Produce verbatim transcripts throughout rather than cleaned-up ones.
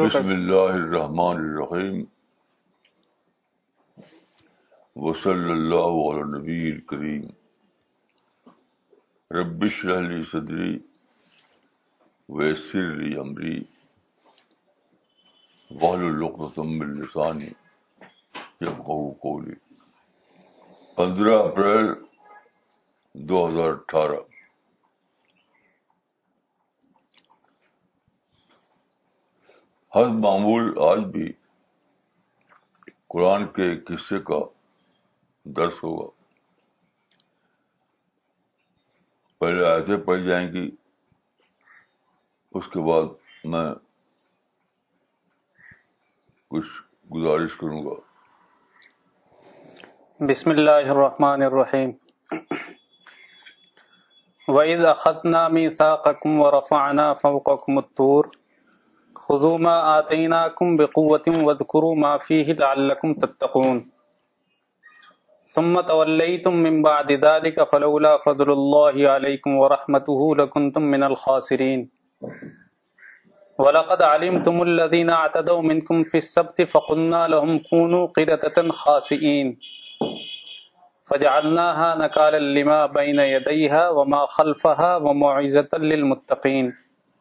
شروع کر بسم اللہ الرحمن الرحیم وصلی اللہ علی نبی الکریم رب اشرح لی صدری ویسر لی امری واحلل عقدۃ من لسانی یفقہوا قولی. پندرہ اپریل دو ہزار اٹھارہ. حسب معمول آج بھی قرآن کے ایک حصے کا درس ہوگا. پہلے آیتیں پڑھی جائیں گی, اس کے بعد میں کچھ گزارش کروں گا. بسم اللہ الرحمن الرحیم. وَإِذْ أَخَذْنَا مِيثَاقَكُمْ وَرَفَعْنَا فَوْقَكُمُ الطُّورَ خُذُوا مَا آتَيْنَاكُمْ بِقُوَّةٍ وَاذْكُرُوا مَا فِيهِ لَعَلَّكُمْ تَتَّقُونَ ثُمَّ تَوَلَّيْتُم مِّن بَعْدِ ذَلِكَ فَلَوْلَا فَضْلُ اللَّهِ عَلَيْكُمْ وَرَحْمَتُهُ لَكُنتُم مِّنَ الْخَاسِرِينَ. وَلَقَدْ عَلِمْتُمُ الَّذِينَ اعْتَدَوْا مِنكُمْ فِي السَّبْتِ فَقُلْنَا لَهُمْ كُونُوا قِرَدَةً خَاسِئِينَ فَجَعَلْنَاهَا نَكَالًا لِمَا بَيْنَ يَدَيْهَا وَمَا خَلْفَهَا وَمَوْعِظَةً لِّلْمُتَّقِينَ.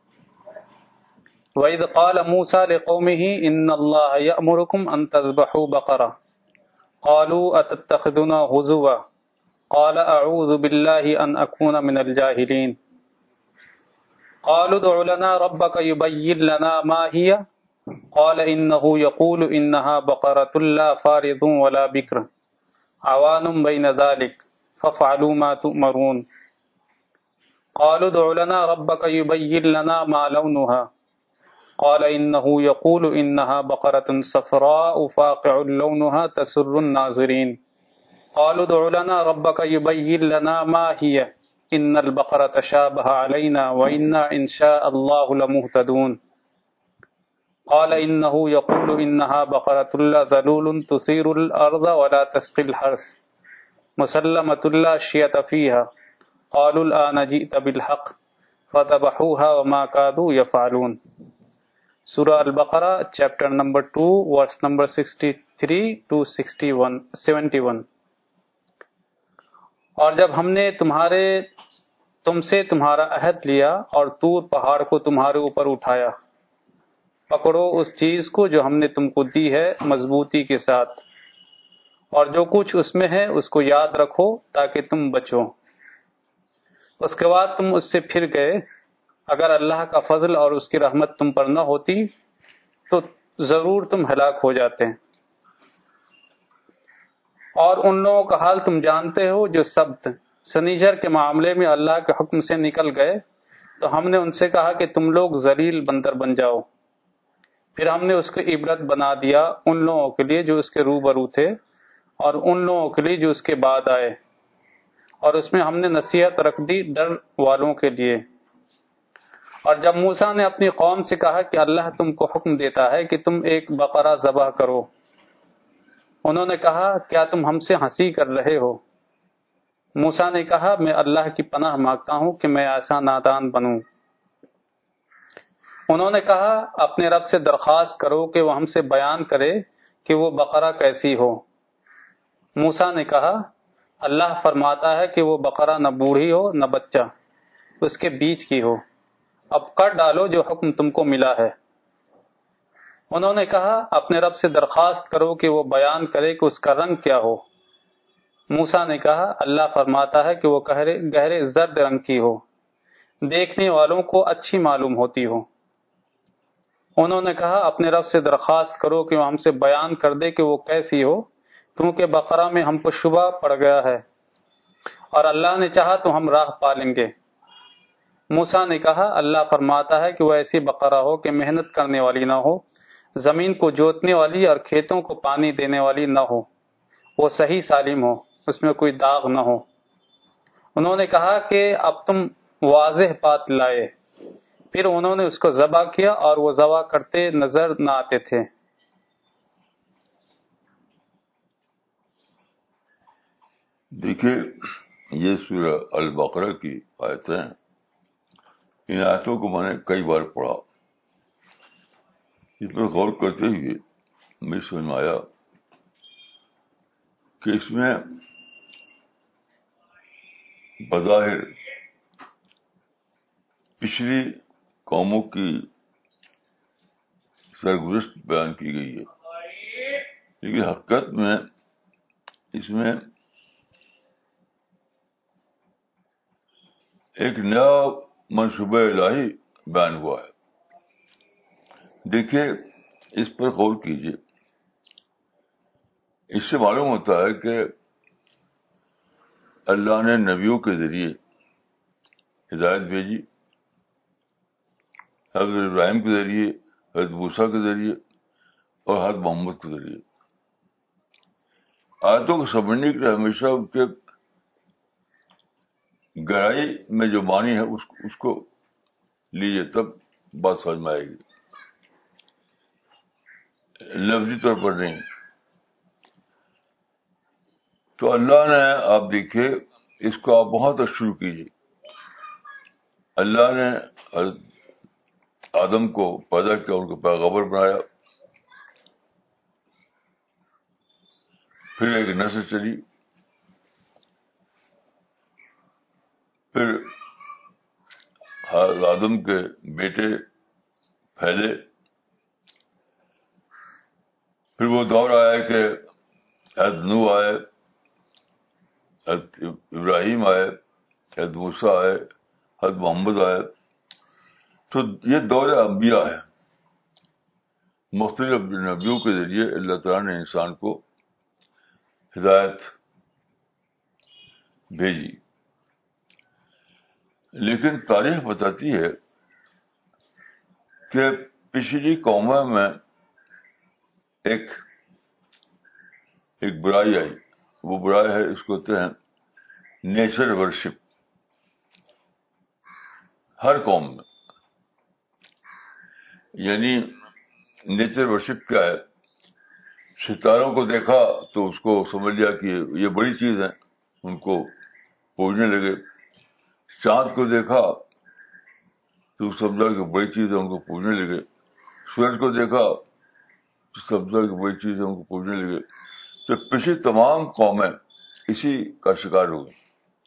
وَإِذْ قَالَ مُوسَىٰ لِقَوْمِهِ إِنَّ اللَّهَ يَأْمُرُكُمْ أَن تَذْبَحُوا بَقَرَةً قَالُوا أَتَتَّخِذُنَا هُزُوًا قَالَ أَعُوذُ بِاللَّهِ أَنْ أَكُونَ مِنَ الْجَاهِلِينَ. قَالُوا ادْعُ لَنَا رَبَّكَ يُبَيِّن لَّنَا مَا هِيَ قَالَ إِنَّهُ يَقُولُ إِنَّهَا بَقَرَةٌ لَّا فَارِضٌ وَلَا بِكْرٌ عَوَانٌ بَيْنَ ذَلِكَ فَافْعَلُوا مَا تُؤْمَرُونَ. قَالُوا ادْعُ لَنَا رَبَّكَ يُبَيِّن لَّنَا مَا لَوْنُهَا قال إنه يقول إنها بقرة صفراء فاقع لونها تسر الناظرين. قالوا ادع لنا ربك يبين لنا ما هي إن البقرة شابه علينا وإنا إن شاء الله لمهتدون. قال إنه يقول إنها بقرة لا ذلول تثير الأرض ولا تسقي الحرث مسلمة لا شية فيها. قالوا الآن جئت بالحق فذبحوها وما كادوا يفعلون. سورہ البقرہ chapter number two verse number sixty three two sixty one seventy one. اور جب ہم نے تمہارے تم سے تمہارا عہد لیا اور طور پہاڑ کو تمہارے اوپر اٹھایا, پکڑو اس چیز کو جو ہم نے تم کو دی ہے مضبوطی کے ساتھ, اور جو کچھ اس میں ہے اس کو یاد رکھو تاکہ تم بچو. اس کے بعد تم اس سے پھر گئے. اگر اللہ کا فضل اور اس کی رحمت تم پر نہ ہوتی تو ضرور تم ہلاک ہو جاتے. اور ان لوگوں کا حال تم جانتے ہو جو سبت سنیچر کے معاملے میں اللہ کے حکم سے نکل گئے, تو ہم نے ان سے کہا کہ تم لوگ ذلیل بندر بن جاؤ. پھر ہم نے اس کو عبرت بنا دیا ان لوگوں کے لیے جو اس کے روبرو تھے اور ان لوگوں کے لیے جو اس کے بعد آئے, اور اس میں ہم نے نصیحت رکھ دی ڈر والوں کے لیے. اور جب موسیٰ نے اپنی قوم سے کہا کہ اللہ تم کو حکم دیتا ہے کہ تم ایک بقرہ ذبح کرو, انہوں نے کہا کیا تم ہم سے ہنسی کر رہے ہو؟ موسیٰ نے کہا میں اللہ کی پناہ مانگتا ہوں کہ میں ایسا نادان بنوں. انہوں نے کہا اپنے رب سے درخواست کرو کہ وہ ہم سے بیان کرے کہ وہ بقرہ کیسی ہو. موسیٰ نے کہا اللہ فرماتا ہے کہ وہ بقرہ نہ بوڑھی ہو نہ بچہ, اس کے بیچ کی ہو, اب کر ڈالو جو حکم تم کو ملا ہے. انہوں نے کہا اپنے رب سے درخواست کرو کہ وہ بیان کرے کہ اس کا رنگ کیا ہو. موسیٰ نے کہا اللہ فرماتا ہے کہ وہ گہرے گہرے زرد رنگ کی ہو, دیکھنے والوں کو اچھی معلوم ہوتی ہو. انہوں نے کہا اپنے رب سے درخواست کرو کہ وہ ہم سے بیان کر دے کہ وہ کیسی ہو, کیونکہ بقرہ میں ہم کو شبہ پڑ گیا ہے, اور اللہ نے چاہا تو ہم راہ پالیں گے. موسیٰ نے کہا اللہ فرماتا ہے کہ وہ ایسی بقرہ ہو کہ محنت کرنے والی نہ ہو, زمین کو جوتنے والی اور کھیتوں کو پانی دینے والی نہ ہو, وہ صحیح سالم ہو, اس میں کوئی داغ نہ ہو. انہوں نے کہا کہ اب تم واضح بات لائے. پھر انہوں نے اس کو ذبح کیا اور وہ ذبح کرتے نظر نہ آتے تھے. دیکھیے یہ سورہ البقرہ کی آیتیں ہیں. ان آیتوں کو میں نے کئی بار پڑھا. اس پر غور کرتے ہوئے مجھے سمجھ میں آیا کہ اس میں بظاہر پچھلی قوموں کی سرگزشت بیان کی گئی ہے، لیکن حقیقت میں اس میں ایک نیا منصوبہ الہی بیان ہوا ہے. دیکھیے اس پر غور کیجیے. اس سے معلوم ہوتا ہے کہ اللہ نے نبیوں کے ذریعے ہدایت بھیجی، حضرت ابراہیم کے ذریعے، حضرت موسیٰ کے ذریعے اور حضرت محمد کے ذریعے. آیتوں کو سمجھنے کے لیے ہمیشہ ان کے گہرائی میں جو معنی ہے اس اس کو لیجیے، تب بات سمجھ میں آئے گی، لفظی طور پر نہیں. تو اللہ نے، آپ دیکھیے اس کو آپ وہاں تک شروع کیجیے. اللہ نے حضرت آدم کو پیدا کیا، ان کو پیغمبر بنایا، پھر ایک نسل چلی، پھر حضرت آدم کے بیٹے پھیلے، پھر وہ دور آیا کہ حضرت نوح آئے، حضرت ابراہیم آئے، حضرت موسیٰ آئے، حضرت محمد آئے. تو یہ دور انبیاء ہے. مختلف نبیوں کے ذریعے اللہ تعالیٰ نے انسان کو ہدایت بھیجی. لیکن تاریخ بتاتی ہے کہ پچھلی قوموں میں ایک ایک برائی آئی. وہ برائی ہے، اس کو کہتے ہیں نیچر ورشپ. ہر قوم میں، یعنی نیچر ورشپ کیا ہے؟ ستاروں کو دیکھا تو اس کو سمجھ لیا کہ یہ بڑی چیز ہے، ان کو پوجنے لگے. چاند کو دیکھا تو سمجھا کہ بڑی چیز ہے، ان کو پوجنے لگے. سورج کو دیکھا تو سمجھا کہ بڑی چیز ہے، ان کو پوجنے لگے. تو پچھلی تمام قومیں اسی کا شکار ہو گئی،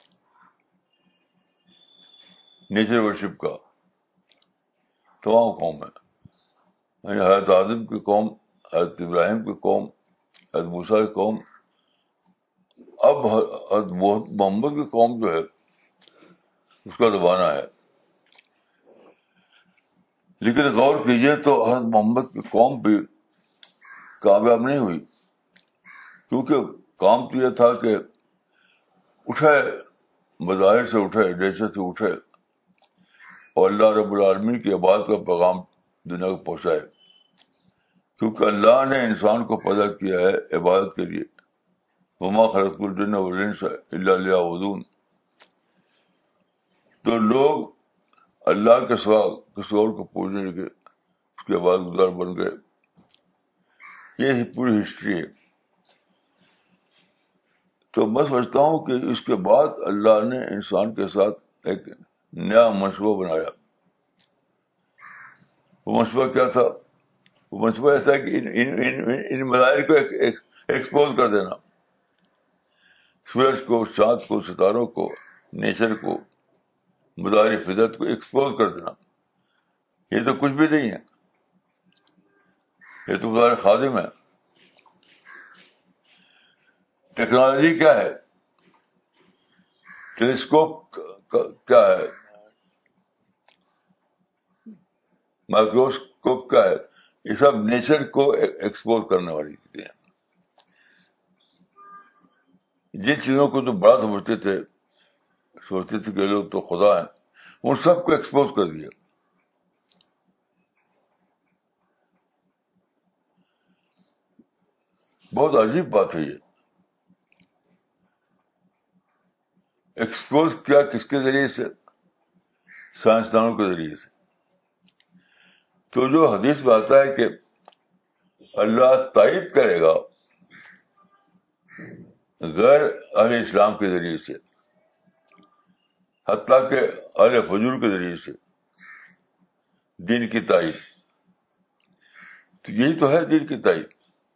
نیچر ورشپ کا. تمام قومیں، یعنی حضرت آدم کی قوم، حضرت ابراہیم کی قوم، حضرت موسیٰ کی قوم، اب حضرت محمد کی قوم جو ہے اس کا زمانہ ہے. لیکن غور کیجیے تو حضرت محمد کی قوم بھی کامیاب نہیں ہوئی، کیونکہ کام تو یہ تھا کہ اٹھے، مظاہر سے اٹھے، نیچر سے اٹھے اور اللہ رب العالمین کی عبادت کا پیغام دنیا کو پہنچائے. کیونکہ اللہ نے انسان کو پیدا کیا ہے عبادت کے لیے. وما خلقت الجن والانس الا لیعبدون. تو لوگ اللہ کے سوا کسی اور کو پوجنے لگے، اس کے عبادت گزار بن گئے. یہ پوری ہسٹری ہے. تو میں سمجھتا ہوں کہ اس کے بعد اللہ نے انسان کے ساتھ ایک نیا منصوبہ بنایا. وہ منصوبہ کیا تھا؟ وہ منصوبہ ایسا ہے کہ ان ان ان, ان مظاہر کو ایکسپوز کر دینا. سورج کو، چاند کو، ستاروں کو، نیچر کو، مظاہر فطرت کو ایکسپوز کر دینا. یہ تو کچھ بھی نہیں ہے، یہ تو مظاہر خادم ہے. ٹیکنالوجی کیا ہے؟ ٹیلیسکوپ کیا ہے؟ مائکروسکوپ کیا ہے؟ یہ سب نیچر کو ایکسپوز کرنے والی چیزیں ہیں. جن چیزوں کو تو بڑا سمجھتے تھے، سوچتے تھے کہ لوگ تو خدا ہیں، ان سب کو ایکسپوز کر دیا. بہت عجیب بات ہے یہ. ایکسپوز کیا کس کے ذریعے سے؟ سائنسدانوں کے ذریعے سے. تو جو حدیث میں آتا ہے کہ اللہ تائید کرے گا غیر اہل اسلام کے ذریعے سے، حتیٰ کہ اہل فجور کے ذریعے سے دین کی تائید. تو یہی تو ہے دین کی تعلیم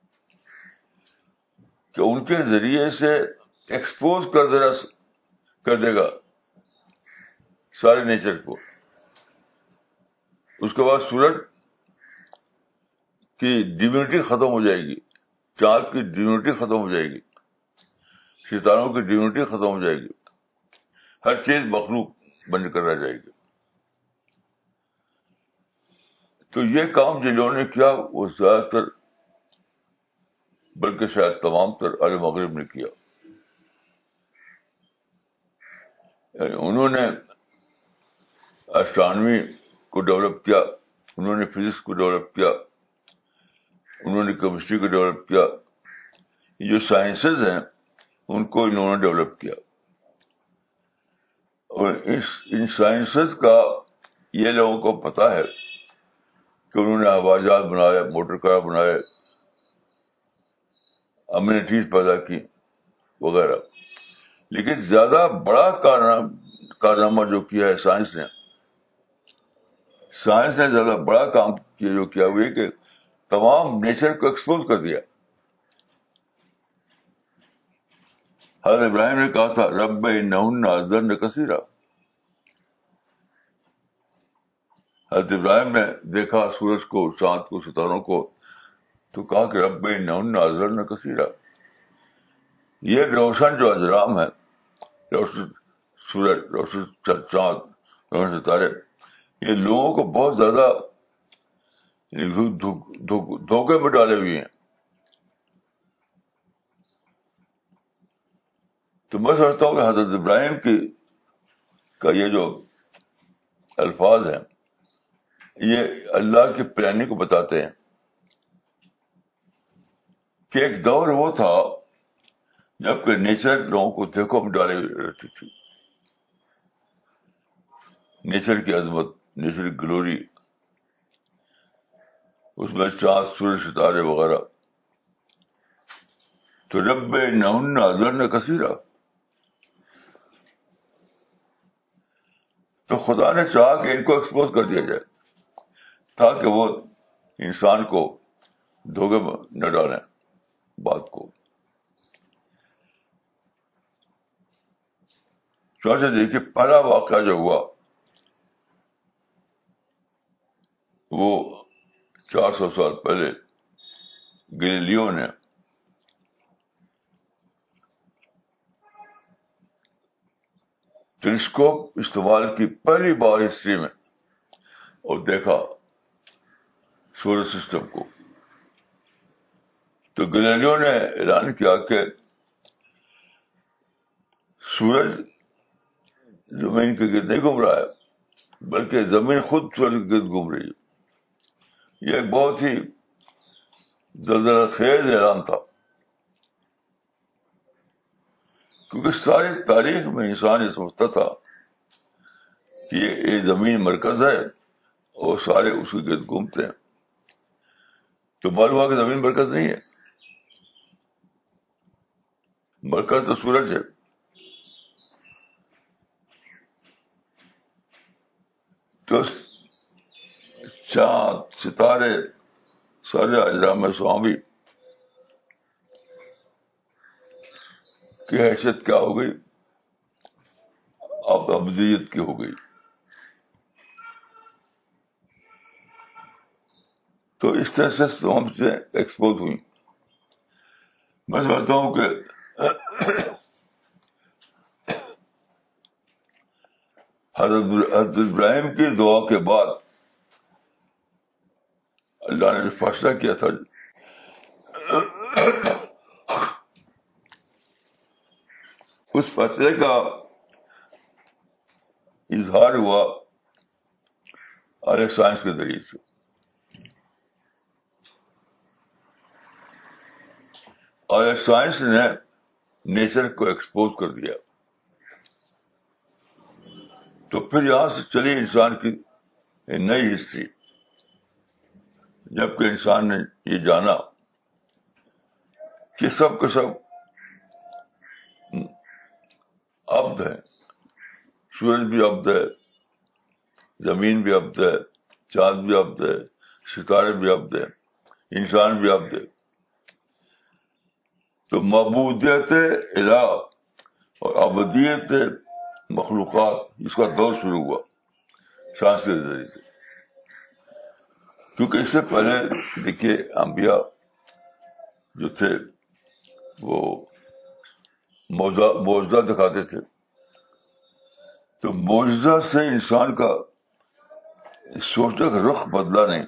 کہ ان کے ذریعے سے ایکسپوز کر دینا کر دے گا سارے نیچر کو. اس کے بعد سورج کی ڈیونٹی ختم ہو جائے گی, چاند کی ڈیونٹی ختم ہو جائے گی, ستاروں کی ڈیونٹی ختم ہو جائے گی, ہر چیز مخلوق بن کر رہ جائے گی. تو یہ کام جن لوگوں نے کیا وہ زیادہ تر بلکہ شاید تمام تر اہل مغرب نے کیا. یعنی انہوں نے اسٹرانومی کو ڈیولپ کیا, انہوں نے فزکس کو ڈیولپ کیا, انہوں نے کیمسٹری کو ڈیولپ کیا. یہ جو سائنسز ہیں ان کو انہوں نے ڈیولپ کیا. اور اس ان سائنسز کا یہ لوگوں کو پتا ہے کہ انہوں نے ہوائی جہاز بنائے, موٹر کار بنائے, امیونٹیز پیدا کی وغیرہ. لیکن زیادہ بڑا کارنامہ جو کیا ہے سائنس نے, سائنس نے زیادہ بڑا کام کیا جو کیا وہ یہ کہ تمام نیچر کو ایکسپوز کر دیا. حضرت ابراہیم نے کہا تھا رب انہن اضللن کثیرا. حضرت ابراہیم نے دیکھا سورج کو, چاند کو, ستاروں کو, تو کہا کہ رب انہن اضللن کثیرا. یہ روشن جو اجرام ہے, روشن سورج, روشن چاند, روشن ستارے, یہ لوگوں کو بہت زیادہ دھوکے میں ڈالے ہوئے ہیں. تو میں سمجھتا ہوں کہ حضرت ابراہیم کی کا یہ جو الفاظ ہیں یہ اللہ کی پلاننگ کو بتاتے ہیں کہ ایک دور وہ تھا جب کہ نیچر لوگوں کو دھوکوں میں ڈالے رہتی تھی. نیچر کی عظمت, نیچر کی گلوری, اس میں چاند, سورج, ستارے وغیرہ. تو رب انہن اضللن کثیرا. تو خدا نے چاہا کہ ان کو ایکسپوز کر دیا جائے تاکہ وہ انسان کو دھوکے میں نہ ڈالیں بات کو. چاچا دیکھیے پہلا واقعہ جو ہوا وہ چار سو سال پہلے گلیلیو نے ٹیلیسکوپ استعمال کی پہلی بار ہسٹری میں, اور دیکھا سولر سسٹم کو. تو گلیلیو نے اعلان کیا کہ سورج زمین کے گرد نہیں گھوم رہا ہے بلکہ زمین خود سورج کے گرد گھوم رہی ہے. یہ ایک بہت ہی زلزلہ خیز اعلان تھا, کیونکہ ساری تاریخ میں انسان یہ سمجھتا تھا کہ یہ زمین مرکز ہے اور سارے اس کے گرد گھومتے ہیں. تو معلوم ہوا کہ زمین مرکز نہیں ہے, مرکز تو سورج ہے. تو چاند, ستارے, سارے اجرام سوامی کی حیثیت کیا ہو گئی, اب ابدیت کی ہو گئی. تو اس طرح سے تمام چیزیں ایکسپوز ہوئی. میں سمجھتا ہوں کہ حضرت ابراہیم کی دعا کے بعد اللہ نے جو فیصلہ کیا تھا اس فیصلے کا اظہار ہوا اہل سائنس کے ذریعے سے. اور سائنس نے نیچر کو ایکسپوز کر دیا. تو پھر یہاں سے چلی انسان کی نئی ہسٹری, جبکہ انسان نے یہ جانا کہ سب کے سب عبد ہے. سورج بھی عبد ہے, زمین بھی عبد ہے, چاند بھی عبد ہے, ستارے بھی عبد ہے. انسان بھی عبد ہے. تو معبودیت الہ اور ابدیت مخلوقات، اس کا دور شروع ہوا سائنس کے ذریعے سے. کیونکہ اس سے پہلے دیکھیے انبیاء جو تھے وہ معجزہ دکھاتے تھے. تو معجزہ سے انسان کا سوچنے کا رخ بدلا نہیں،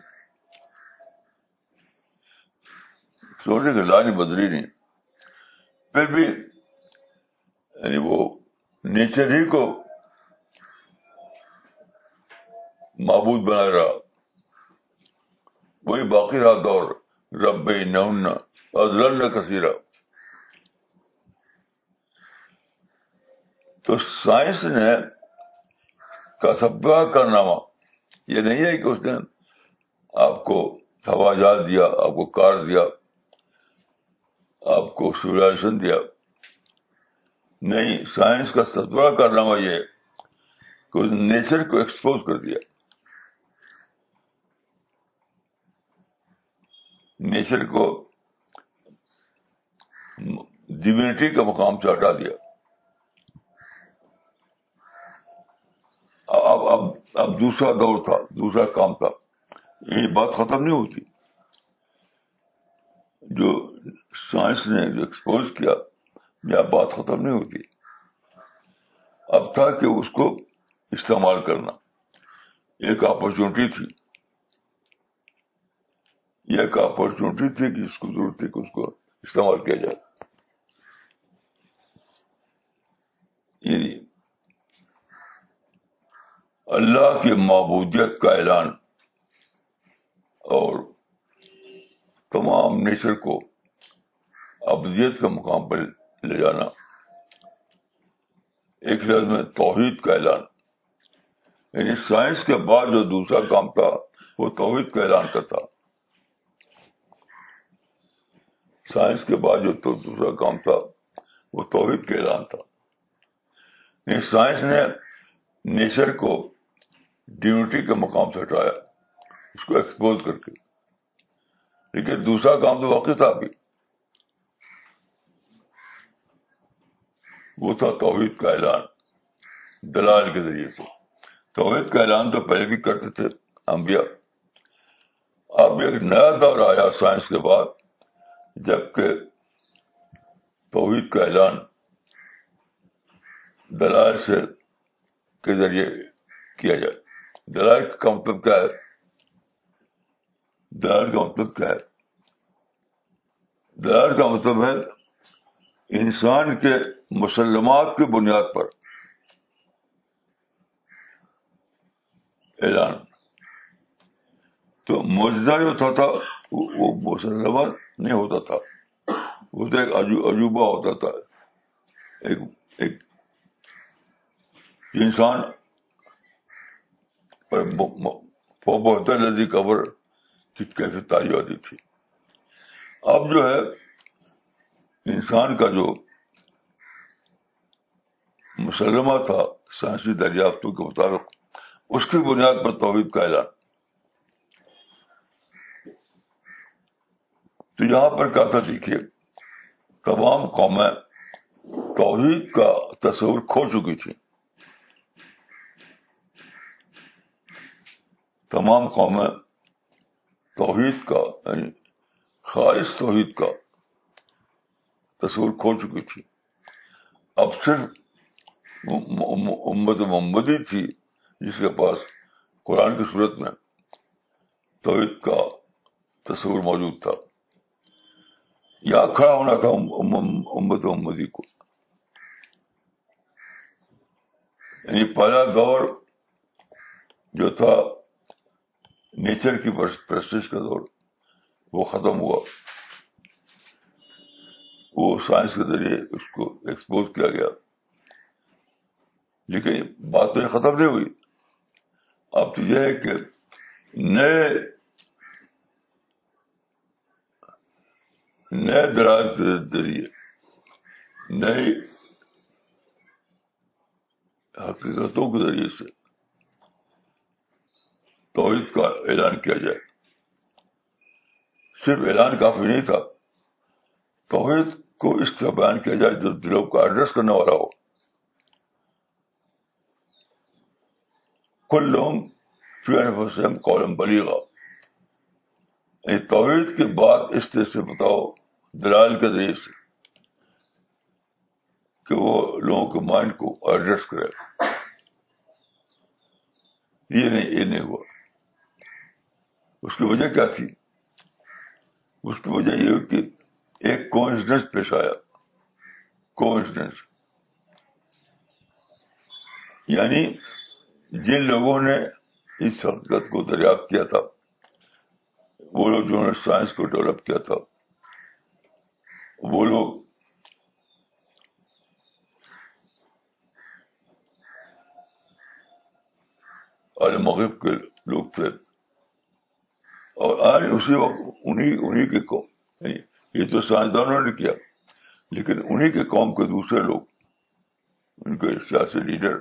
سوچنے کی لائن بدلی نہیں. پھر بھی یعنی وہ نیچر ہی کو معبود بنا رہا، وہی باقی رہا دور. رب انہن اضللن کثیرا. تو سائنس نے کا سبا کارنامہ یہ نہیں ہے کہ اس نے آپ کو ہوا جہاز دیا، آپ کو کار دیا، آپ کو سولائزیشن دیا. نہیں، سائنس کا سب سے بڑا کارنامہ یہ ہے کہ اس نے نیچر کو ایکسپوز کر دیا، نیچر کو ڈیوینٹی کا مقام سے ہٹا دیا. اب اب اب دوسرا دور تھا، دوسرا کام تھا. یہ بات ختم نہیں ہوتی. جو سائنس نے جو ایکسپوز کیا یہ بات ختم نہیں ہوتی. اب تھا کہ اس کو استعمال کرنا. ایک اپرچونٹی تھی، یہ ایک اپرچونٹی تھی کہ اس کو ضرورت تھی کہ اس کو استعمال کیا جائے. یعنی اللہ کی معبودیت کا اعلان اور تمام نیچر کو ابدیت کے مقام پر لے جانا. ایک لفظ میں توحید کا اعلان. یعنی سائنس کے بعد جو دوسرا کام تھا وہ توحید کا اعلان کا تھا. سائنس کے بعد جو تو دوسرا کام تھا وہ توحید کا اعلان تھا. یعنی سائنس نے نیچر کو ڈیونٹی کے مقام سے ہٹایا، اس کو ایکسپوز کر کے. لیکن دوسرا کام تو واقع تھا بھی، وہ تھا توحید کا اعلان دلائل کے ذریعے سے. توحید کا اعلان تو پہلے بھی کرتے تھے انبیاء. اب ایک نیا دور آیا سائنس کے بعد جبکہ توحید کا اعلان دلائل سے کے ذریعے کیا جائے. دلائل کا مطلب کیا ہے؟ دلائل کا مطلب کیا ہے؟ دلائل کا مطلب ہے انسان کے مسلمات کی بنیاد پر اعلان. تو معجزہ جو ہوتا تھا وہ مسلمات نہیں ہوتا تھا، وہ تو ایک عجوبہ ہوتا تھا. ایک ایک انسان پر بہت لذی قبر کی کیفیت تاری ہوتی تھی. اب جو ہے انسان کا جو مسلمہ تھا سائنسی دریافتوں کے مطابق اس کی بنیاد پر توحید کا اعلان. تو یہاں پر کیا تھا دیکھیے، تمام قومیں توحید کا تصور کھو چکی تھی. تمام قومیں توحید کا یعنی خالص توحید کا تصور کھو چکی تھی. اب صرف امت محمدی تھی جس کے پاس قرآن کی صورت میں توحید کا تصور موجود تھا. یا کھڑا ہونا تھا امت محمدی کو. یعنی پہلا دور جو تھا نیچر کی پرستش کا دور وہ ختم ہوا، وہ سائنس کے ذریعے اس کو ایکسپوز کیا گیا. لیکن بات تو ختم نہیں ہوئی. اب تو یہ ہے کہ نئے نئے دراز کے ذریعے نئی حقیقتوں کے ذریعے سے توحید کا اعلان کیا جائے. صرف اعلان کافی نہیں تھا، توحید کو اس طرح بیان کیا جائے جو دلوں کو ایڈریس کرنے والا ہو. کلہم فی انفسہم قولا بلیغا، توحید کی بات اس طرح سے بتاؤ دلائل کے ذریعے سے کہ وہ لوگوں کے مائنڈ کو ایڈریس کرے. یہ نہیں یہ نہیں ہوا. اس کی وجہ کیا تھی؟ اس کی وجہ یہ کہ ایک کوئنسیڈنس پیش آیا. کوئنسیڈنس یعنی جن لوگوں نے اس حقیقت کو دریافت کیا تھا، وہ لوگ جنہوں نے سائنس کو ڈیولپ کیا تھا، وہ لوگ اہل مغرب کے لوگ تھے، اور آج اسی وقت انہی انہی کے قوم، یہ تو سائنسدانوں نے کیا، لیکن انہی کے قوم کے دوسرے لوگ، ان کے سیاسی لیڈر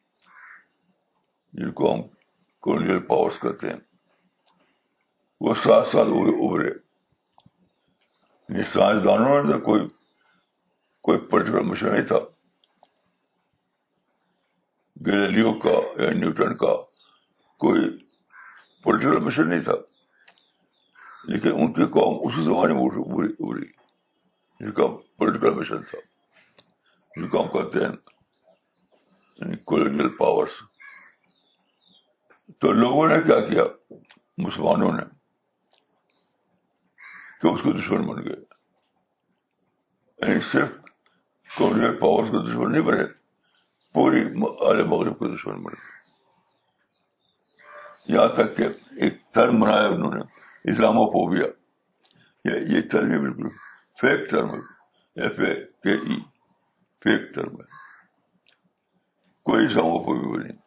جن کو ہم کولونیل پاورز کہتے ہیں، وہ سات سال ابھرے. سائنسدانوں نے کوئی کوئی پرٹیکولر مشن نہیں تھا. گیلیلیو کا یا نیوٹن کا کوئی پولیٹیکل مشن نہیں تھا، لیکن ان کی قوم اسی زمانے میں ابھری جس کا پولیٹیکل مشن تھا، جس کو ہم کہتے ہیں کولونیل پاورز. تو لوگوں نے کیا کیا، مسلمانوں نے، کہ اس کے دشمن بن گئے. یعنی صرف کولونیل پاورز کے دشمن نہیں بنے، پوری اہل مغرب کے دشمن بن گئے. یہاں تک کہ ایک ٹرم بنایا انہوں نے، اسلاموفوبیا. یہ ٹرم ہے بالکل فیک ٹرم ہے، F A K E, fake term ہے. کوئی اسلاموفوبیا نہیں.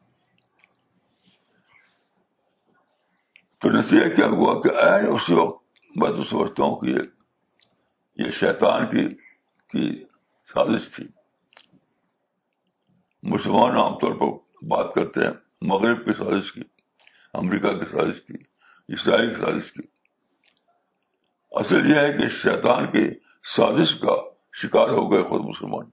تو نتیجہ کیا ہوا کہ عین اسی وقت میں تو سمجھتا ہوں کہ یہ یہ شیطان کی کی سازش تھی. مسلمان عام طور پر بات کرتے ہیں مغرب کی سازش کی، امریکہ کی سازش کی، اسرائیل کی سازش کی. اصل یہ ہے کہ شیطان کی سازش کا شکار ہو گئے خود مسلمان.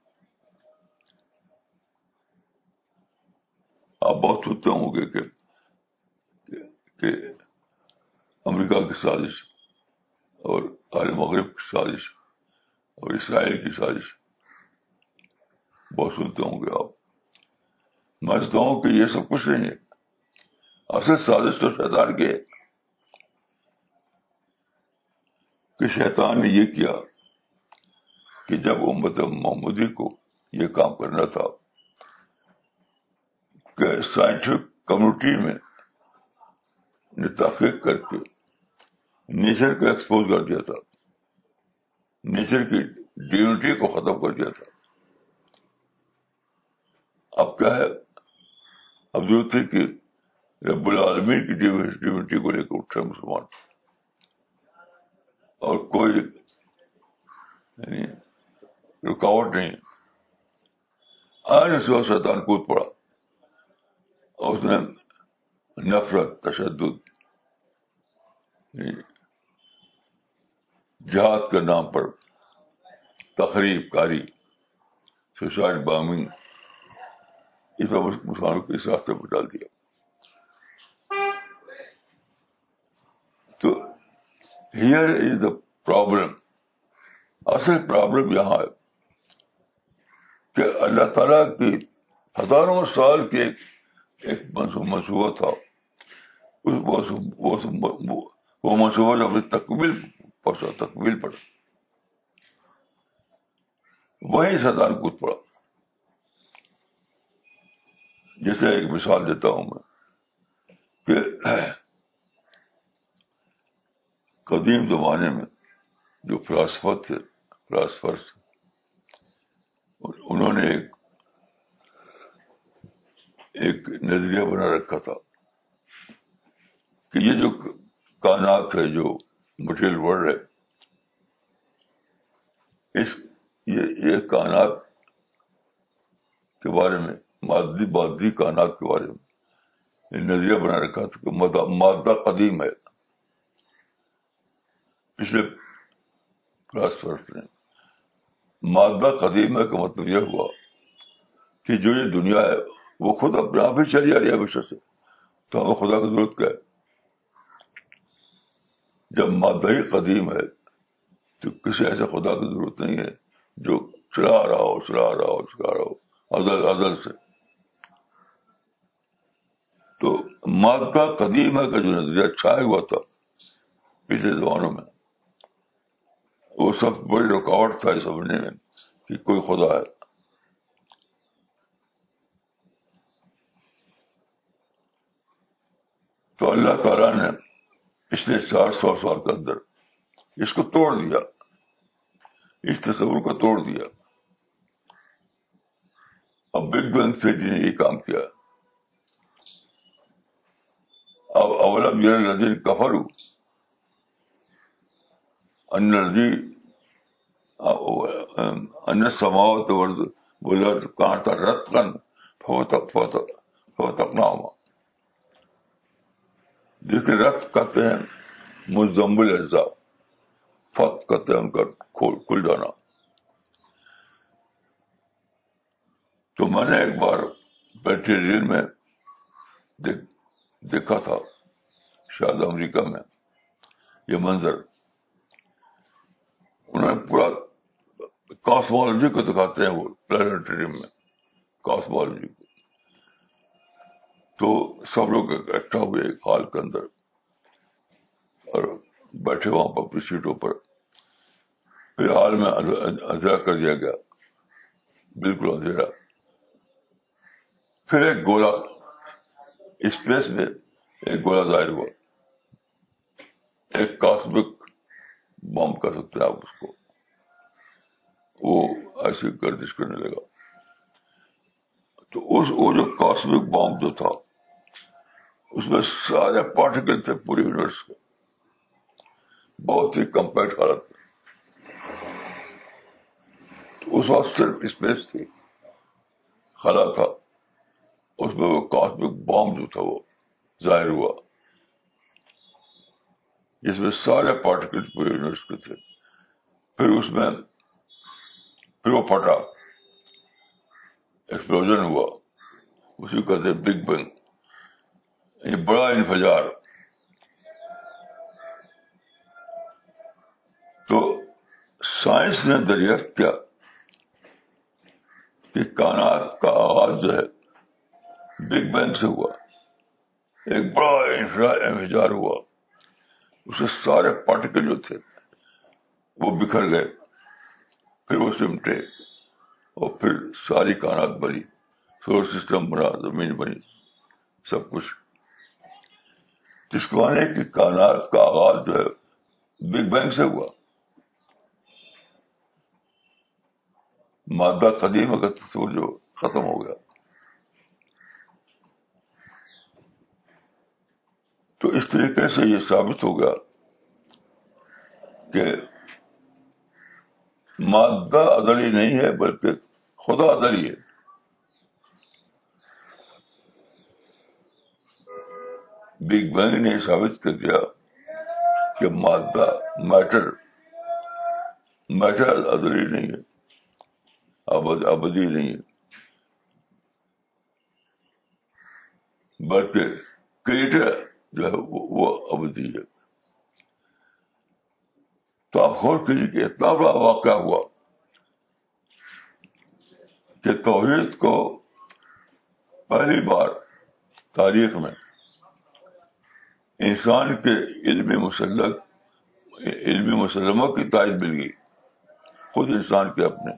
آپ بہت سنتے ہوں گے کہ کہ امریکہ کی سازش اور اہل مغرب کی سازش اور اسرائیل کی سازش بہت سنتے ہوں گے آپ. میں سمجھتا ہوں کہ یہ سب کچھ نہیں ہے. اصل سازش تو شیطان کی ہے کہ شیطان نے یہ کیا کہ جب امت محمدی کو یہ کام کرنا تھا کہ سائنٹیفک کمیونٹی میں نے تحقیق کر کے نیچر کو ایکسپوز کر دیا تھا، نیچر کی ڈیونٹی کو ختم کر دیا تھا. اب کیا ہے، اب ضرورت ہے کہ رب العالمین کی ڈیونٹی کو لے کے اٹھے مسلمان، اور کوئی یعنی رکاوٹ نہیں. آج اس وقت شیطان کود پڑا اور اس نے نفرت، تشدد، جہاد کے نام پر تخریب کاری، سوسائڈ بامنگ، اس پر مسلمانوں کو اس راستے پر ڈال دیا. تو ہیئر از دا پرابلم. اصل پرابلم یہاں ہے کہ اللہ تعالیٰ کی ہزاروں سال کی ایک ایک منصوبہ تھا. وہ منصوبہ جو اپنی تکمیل پر تکمیل پر وہی شیطان کود پڑا. جیسے ایک مثال دیتا ہوں میں کہ قدیم زمانے میں جو فلاسفر تھے فلاسفرس انہوں نے ایک ایک نظریہ بنا رکھا تھا کہ یہ جو کائنات ہے، جو مٹیریل ورلڈ ہے، اس یہ یہ کائنات کے بارے میں، مادی مادی کائنات کے بارے میں نظریہ بنا رکھا تھا کہ مادہ قدیم ہے. پچھلے فلاسفرس نے. مادہ قدیمہ کا مطلب یہ ہوا کہ جو یہ دنیا ہے وہ خود اپنے آپ ہی چلی آ رہی ہے ہمیشہ سے, تو ہمیں خدا کی ضرورت کیا ہے؟ جب مادہ ہی قدیم ہے تو کسی ایسے خدا کی ضرورت نہیں ہے جو چلا رہا ہو چلا رہا ہو چلا رہا ہو ازل ازل سے. تو مادہ قدیمہ کا جو نظریہ چھایا ہوا تھا پچھلے زمانوں میں, وہ سب بڑی رکاوٹ تھا یہ سمجھنے میں کہ کوئی خدا ہے. تو اللہ تعالیٰ نے پچھلے چار سو سال کے اندر اس کو توڑ دیا, اس تصور کو توڑ دیا. اب بگ بینگ سے جی نے یہ کام کیا. اب اولم یہ الذین کفروا ان الذی ان السماوات والارض کانتا رتقا ففتقناہما. دیکھیں رت کہتے ہیں مزمل اجزاء, فت کہتے ہیں ان کا کھل جانا. تو میں نے ایک بار بیٹری میں دیکھ, دیکھا تھا شاید امریکہ میں یہ منظر. انہوں نے پورا کاسمولوجی کو دکھاتے ہیں وہ پلانیٹریم میں کاسمولوجی کو. تو سب لوگ اکٹھا ہوئے ایک ہال کے اندر اور بیٹھے وہاں پر اپنی سیٹوں پر. پھر ہال میں اندھیرا کر دیا گیا, بالکل اندھیرا. پھر ایک گولا اسپیس میں ایک گولا ظاہر ہوا, ایک کاسمک بم کہہ سکتے ہیں آپ اس کو. وہ ایسی گردش کرنے لگا. تو اس وہ جو کاسمک بم جو تھا اس میں سارے پارٹیکل تھے پورے یونیورس کے, بہت ہی کمپیکٹ حالت میں. تو اس وقت صرف اسپیس تھی, خلا تھا, اس میں وہ کاسمک بم جو تھا وہ ظاہر ہوا جس میں سارے پارٹیکل پورے یونیورس کے تھے. پھر اس میں پھر وہ پھٹا, ایکسپلوژن ہوا, اسی کو کہتے ہیں بگ بینگ, یہ بڑا انفجار. تو سائنس نے دریافت کیا کہ کائنات کا آغاز جو ہے بگ بینگ سے ہوا. ایک بڑا انفجار ہوا, اس سے سارے پارٹیکل جو تھے وہ بکھر گئے, پھر وہ سمٹے, اور پھر ساری کائنات بنی, سولر سسٹم بنا, زمین بنی, سب کچھ. جس کو مانے کہ کائنات کا آغاز جو ہے بگ بینگ سے ہوا. مادہ قدیمہ کا تصور جو ختم ہو گیا. تو اس طریقے سے یہ ثابت ہو گیا کہ مادہ ازلی نہیں ہے بلکہ خدا ازلی ہے. بگ بینگ نے ثابت کر دیا کہ مادہ میٹر میٹر ازلی نہیں ہے, ابدی نہیں ہے, بلکہ کریٹر جو ہے وہ ابدی ہے. تو آپ غور کیجیے کہ اتنا بڑا واقعہ ہوا کہ توحید کو پہلی بار تاریخ میں انسان کے علم مسلم علم مسلمہ کی تائید مل گئی, خود انسان کے اپنے.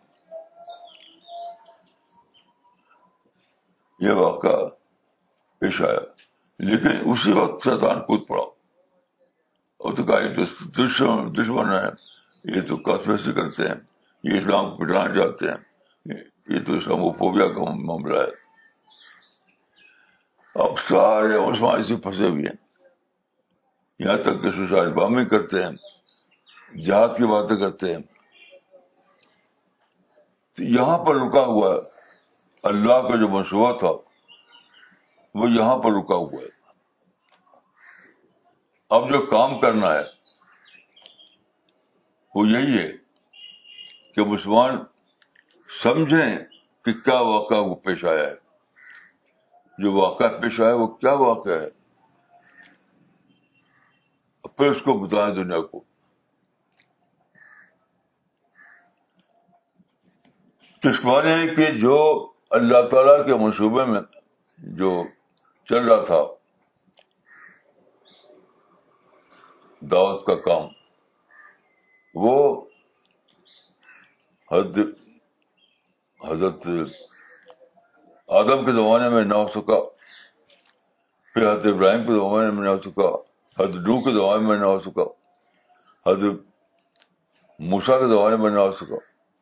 یہ واقعہ پیش آیا, لیکن اسی وقت شیطان کود پڑا اور تو کہا یہ تو دشمن دشمن ہے, یہ تو کانسپریسی کرتے ہیں, یہ اسلام کو پٹانا چاہتے ہیں, یہ تو اسلاموفوبیا کا معاملہ ہے. اب سارے عثمان سے پھنسے ہوئے ہیں, یہاں تک کہ سوسائڈ بامنگ کرتے ہیں, جہاد کی باتیں کرتے ہیں. تو یہاں پر رکا ہوا ہے اللہ کا جو منصوبہ تھا, وہ یہاں پر رکا ہوا ہے. اب جو کام کرنا ہے وہ یہی ہے کہ مسلمان سمجھیں کہ کیا واقعہ وہ پیش آیا ہے، جو واقعہ پیش آیا وہ کیا واقعہ ہے، پھر اس کو بتائیں دنیا کو. تو اس معنی ہے کہ جو اللہ تعالی کے منصوبے میں جو چل رہا تھا دعوت کا کام، وہ حضرت حضرت آدم کے زمانے میں نہ ہو سکا، پھر حضرت ابراہیم کے زمانے میں نہ ہو سکا، حضرت نوح کے زمانے میں نہ ہو سکا، حضرت موسیٰ کے زمانے میں نہ ہو سکا.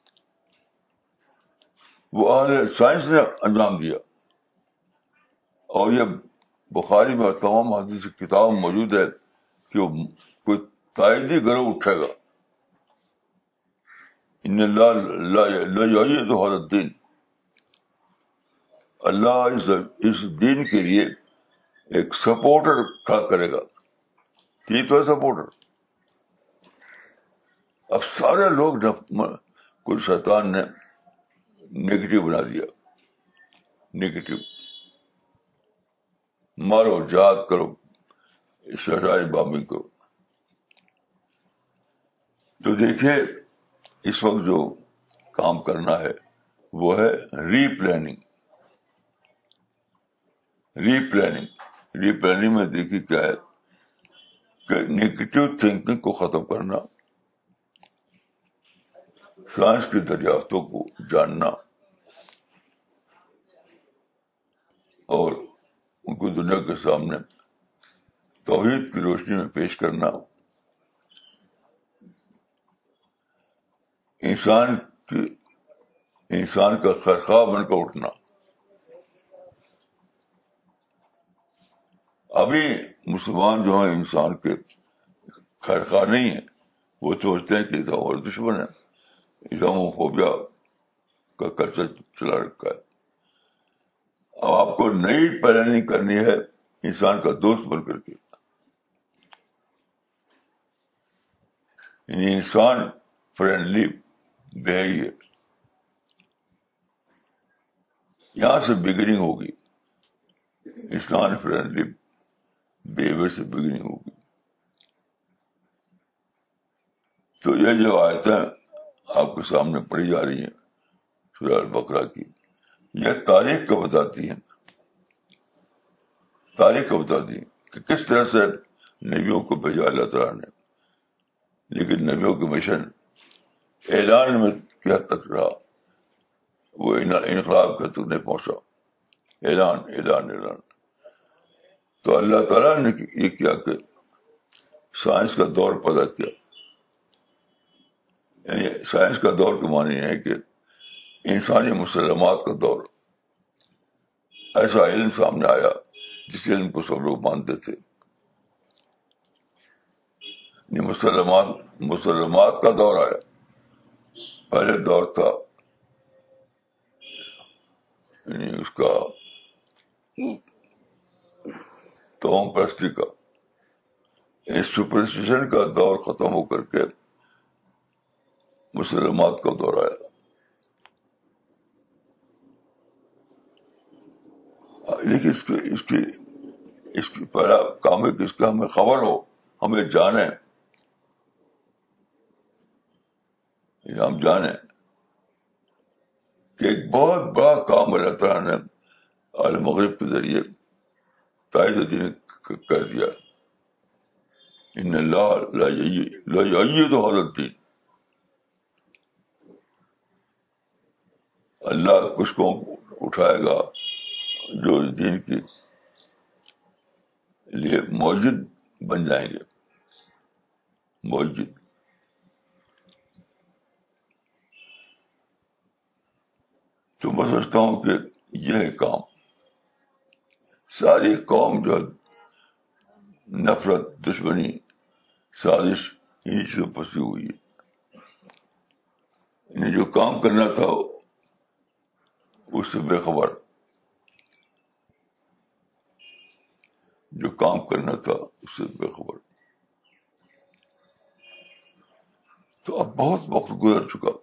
وہ اہل سائنس نے انجام دیا. اور یہ بخاری میں تمام حدیث کی کتاب موجود ہے کہ وہ کوئی تائیدی گروہ اٹھے گا. ان اللہ لا یؤید ھذا الدین، اللہ اس اس دین کے لیے ایک سپورٹر کھڑا کرے گا. یہ تو ہے سپورٹر. اب سارے لوگ کچھ شیطان نے نیگیٹو بنا دیا، نیگیٹو، مارو جہاد کرو، شہرائی بامبنگ کرو. تو دیکھیے اس وقت جو کام کرنا ہے وہ ہے replanning. Replanning replanning میں دیکھیے کیا ہے کہ نیگیٹو تھنکنگ کو ختم کرنا، سائنس کی دریافتوں کو جاننا اور ان کو دنیا کے سامنے توحید کی روشنی میں پیش کرنا، انسان کی انسان کا خرخواہ بن کر اٹھنا. ابھی مسلمان جو ہیں انسان کے خیرخواہ نہیں ہیں، وہ سوچتے ہیں کہ اسلام اور دشمن ہے، اسلاموفوبیا کا کلچر چلا رکھا ہے. اب آپ کو نئی پلاننگ کرنی ہے انسان کا دوست بن کر کے، یعنی انسان فرینڈلی بہیویئر. یہاں سے بگننگ ہوگی، انسان فرینڈلی بہیویئر سے بگننگ ہوگی. تو یہ جو آیتیں آپ کے سامنے پڑھی جا رہی ہیں سورہ البقرہ کی، یہ تاریخ کو بتاتی ہیں، تاریخ کو بتاتی ہیں کہ کس طرح سے نبیوں کو بھیجا اللہ تعالیٰ نے. لیکن نبیوں کے مشن اعلان میں کیا تک رہا، وہ انقلاب کے تک نہیں پہنچا. اعلان اعلان اعلان. تو اللہ تعالیٰ نے یہ کیا کہ سائنس کا دور پیدا کیا. یعنی سائنس کا دور کے معنی ہے کہ انسانی مسلمات کا دور. ایسا علم سامنے آیا جس علم کو سب لوگ مانتے تھے. مسلمات مسلمات کا دور آیا. پہلے دور تھا یعنی اس کا توہم پرستی کا، سپرسٹیشن کا دور ختم ہو کر کے مسلمات کا دور آیا. لیکن اس کی اس کی اس کی پہلا کام ہے کہ اس کا ہمیں خبر ہو، ہمیں جانیں، ہم جانیں کہ ایک بہت بڑا کام اللہ تعالیٰ نے آل مغرب کے ذریعے تائید دین کر دیا. ان اللہ لا یؤید ھذا الدین، اللہ کچھ کو اٹھائے گا جو دین کے لیے موجد بن جائیں گے. موجد. تو میں سمجھتا ہوں کہ یہ ہے کام. ساری قوم جو نفرت، دشمنی، سازش انہیں سے پھنسی ہوئی ہے. انہیں جو کام کرنا تھا اس سے بے خبر، جو کام کرنا تھا اس سے بے خبر. تو اب بہت وقت گزر چکا.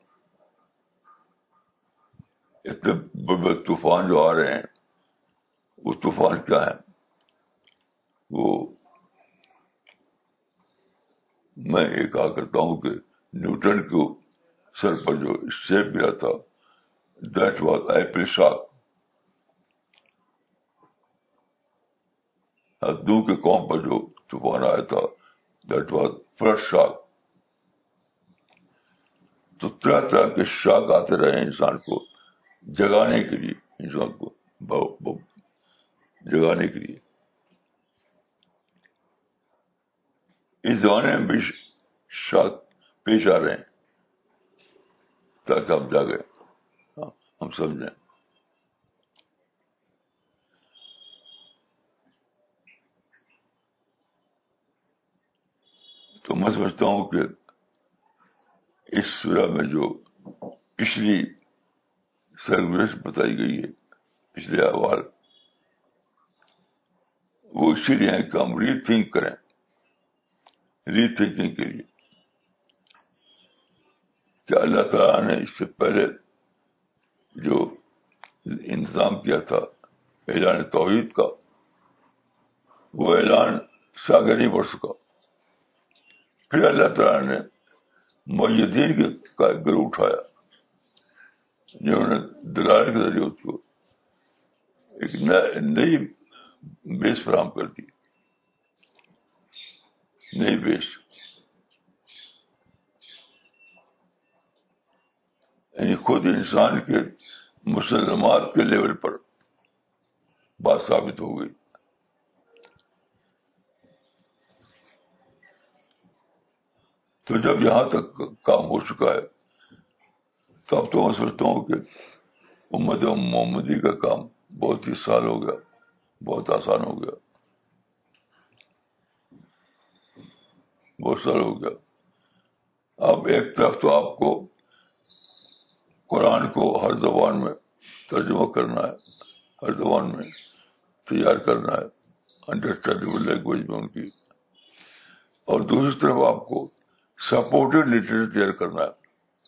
اتنے بڑے بڑے طوفان جو آ رہے ہیں وہ طوفان کیا ہے؟ وہ میں یہ کہا کرتا ہوں کہ نیوٹن کو سر پر جو سیب گرا تھا دیٹ واز ایپل شاک. ہدو کے قوم پر جو طوفان آیا تھا دیٹ واز فرسٹ شاک. تو طرح طرح کے شاک آتے رہے انسان کو جگانے کے لیے, انسان کو جگانے کے لیے. اس زمانے میں بھی شاک پیش آ رہے ہیں تاکہ ہم جاگے, ہم سمجھیں. تو میں سمجھتا ہوں کہ اس سورہ میں جو پچھلی سرگزشت بتائی گئی ہے, پچھلے احوال, وہ اسی لیے ہے کہ ہم ری تھنک کریں, ری تھنکنگ کے لیے کہ اللہ تعالیٰ نے اس سے پہلے جو انتظام کیا تھا اعلان توحید کا, وہ اعلان سے آگے نہیں بڑھ سکا. پھر اللہ تعالیٰ نے مؤیدین کا ایک گروہ اٹھایا جنہوں نے دلائل کے ذریعے اس کو ایک نئی بیس فراہم کر دی, نئی بیس. یعنی خود انسان کے مسلمات کے لیول پر بات ثابت ہو گئی. تو جب یہاں تک کام ہو چکا ہے تو اب تو میں سمجھتا ہوں کہ امت محمدی کا کام بہت ہی سال ہو گیا, بہت آسان ہو گیا, بہت سال ہو گیا. اب ایک طرف تو آپ کو قرآن کو ہر زبان میں ترجمہ کرنا ہے, ہر زبان میں تیار کرنا ہے, انڈرسٹینڈیبل لینگویج میں ان کی, اور دوسری طرف آپ کو سپورٹو لٹریچر تیار کرنا ہے,